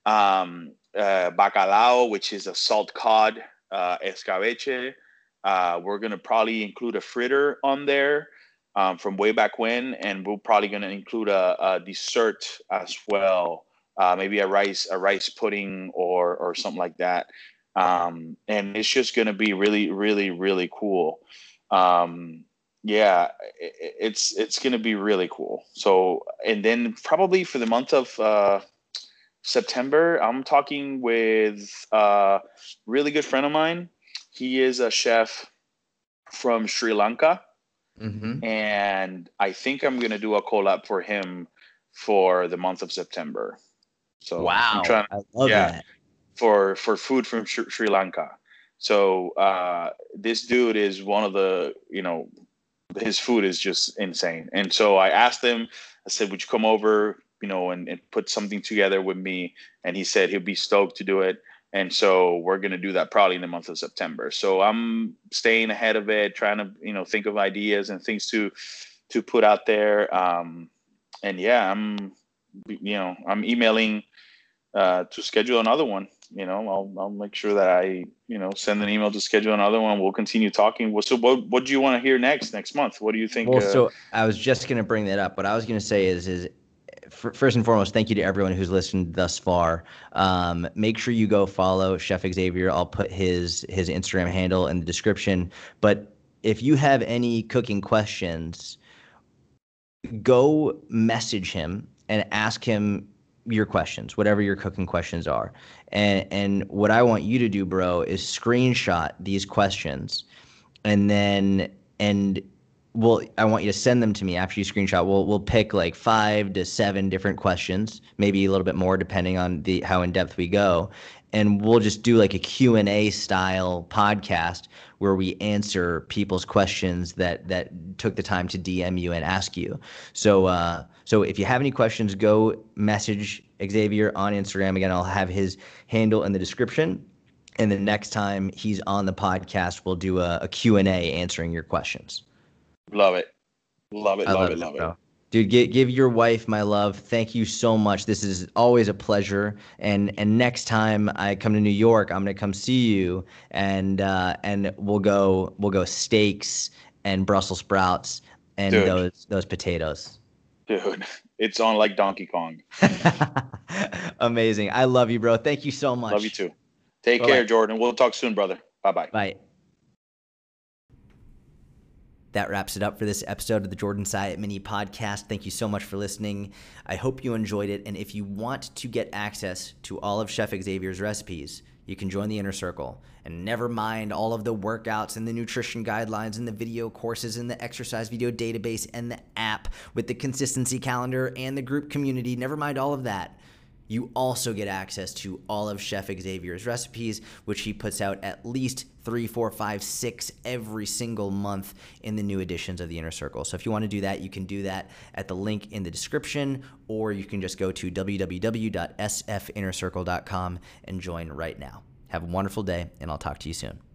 bacalao, which is a salt cod, escabeche. We're gonna probably include a fritter on there from way back when, and we're probably gonna include a dessert as well. Maybe a rice pudding or something like that. And it's just gonna be really, really, really cool. Yeah, it's going to be really cool. So, and then probably for the month of September, I'm talking with a really good friend of mine. He is a chef from Sri Lanka, Mm-hmm. and I think I'm going to do a collab for him for the month of September. So I'm Wow, trying, I love yeah, that. for food from Sri Lanka. So this dude is one of the, his food is just insane. And so I asked him, I said, would you come over, and put something together with me? And he said he'll be stoked to do it. And so we're going to do that probably in the month of September. So I'm staying ahead of it, trying to, think of ideas and things to put out there. And yeah, I'm emailing to schedule another one. I'll make sure that I, send an email to schedule another one. We'll continue talking. So what do you want to hear next month? What do you think? Well, so I was just going to bring that up. What I was going to say is first and foremost, thank you to everyone who's listened thus far. Make sure you go follow Chef Xavier. I'll put his Instagram handle in the description. But if you have any cooking questions, go message him and ask him your questions, whatever your cooking questions are. And what I want you to do, bro, is screenshot these questions, and then and I want you to send them to me after you screenshot. We'll pick like 5 to 7 different questions, maybe a little bit more depending on how in depth we go, and we'll just do like a Q&A style podcast where we answer people's questions that took the time to DM you and ask you. So if you have any questions, go message Xavier on Instagram. Again, I'll have his handle in the description. And the next time he's on the podcast, we'll do a Q&A answering your questions. Love it. Love it. I Love love it. it, Love bro. it. Dude, give your wife my love. Thank you so much. This is always a pleasure. And next time I come to New York, I'm gonna come see you, and we'll go steaks and Brussels sprouts and Dude, those potatoes. dude, it's on like Donkey Kong. Amazing. I love you, bro. Thank you so Love you much. too. Take Bye-bye. care, Jordan. We'll talk soon, brother. Bye-bye. Bye. That wraps it up for this episode of the Jordan Syatt Mini Podcast. Thank you so much for listening. I hope you enjoyed it. And if you want to get access to all of Chef Xavier's recipes, you can join the Inner Circle. And never mind all of the workouts and the nutrition guidelines and the video courses and the exercise video database and the app with the consistency calendar and the group community. Never mind all of that. You also get access to all of Chef Xavier's recipes, which he puts out at least 3, 4, 5, 6 every single month in the new editions of the Inner Circle. So if you want to do that, you can do that at the link in the description, or you can just go to www.sfinnercircle.com and join right now. Have a wonderful day, and I'll talk to you soon.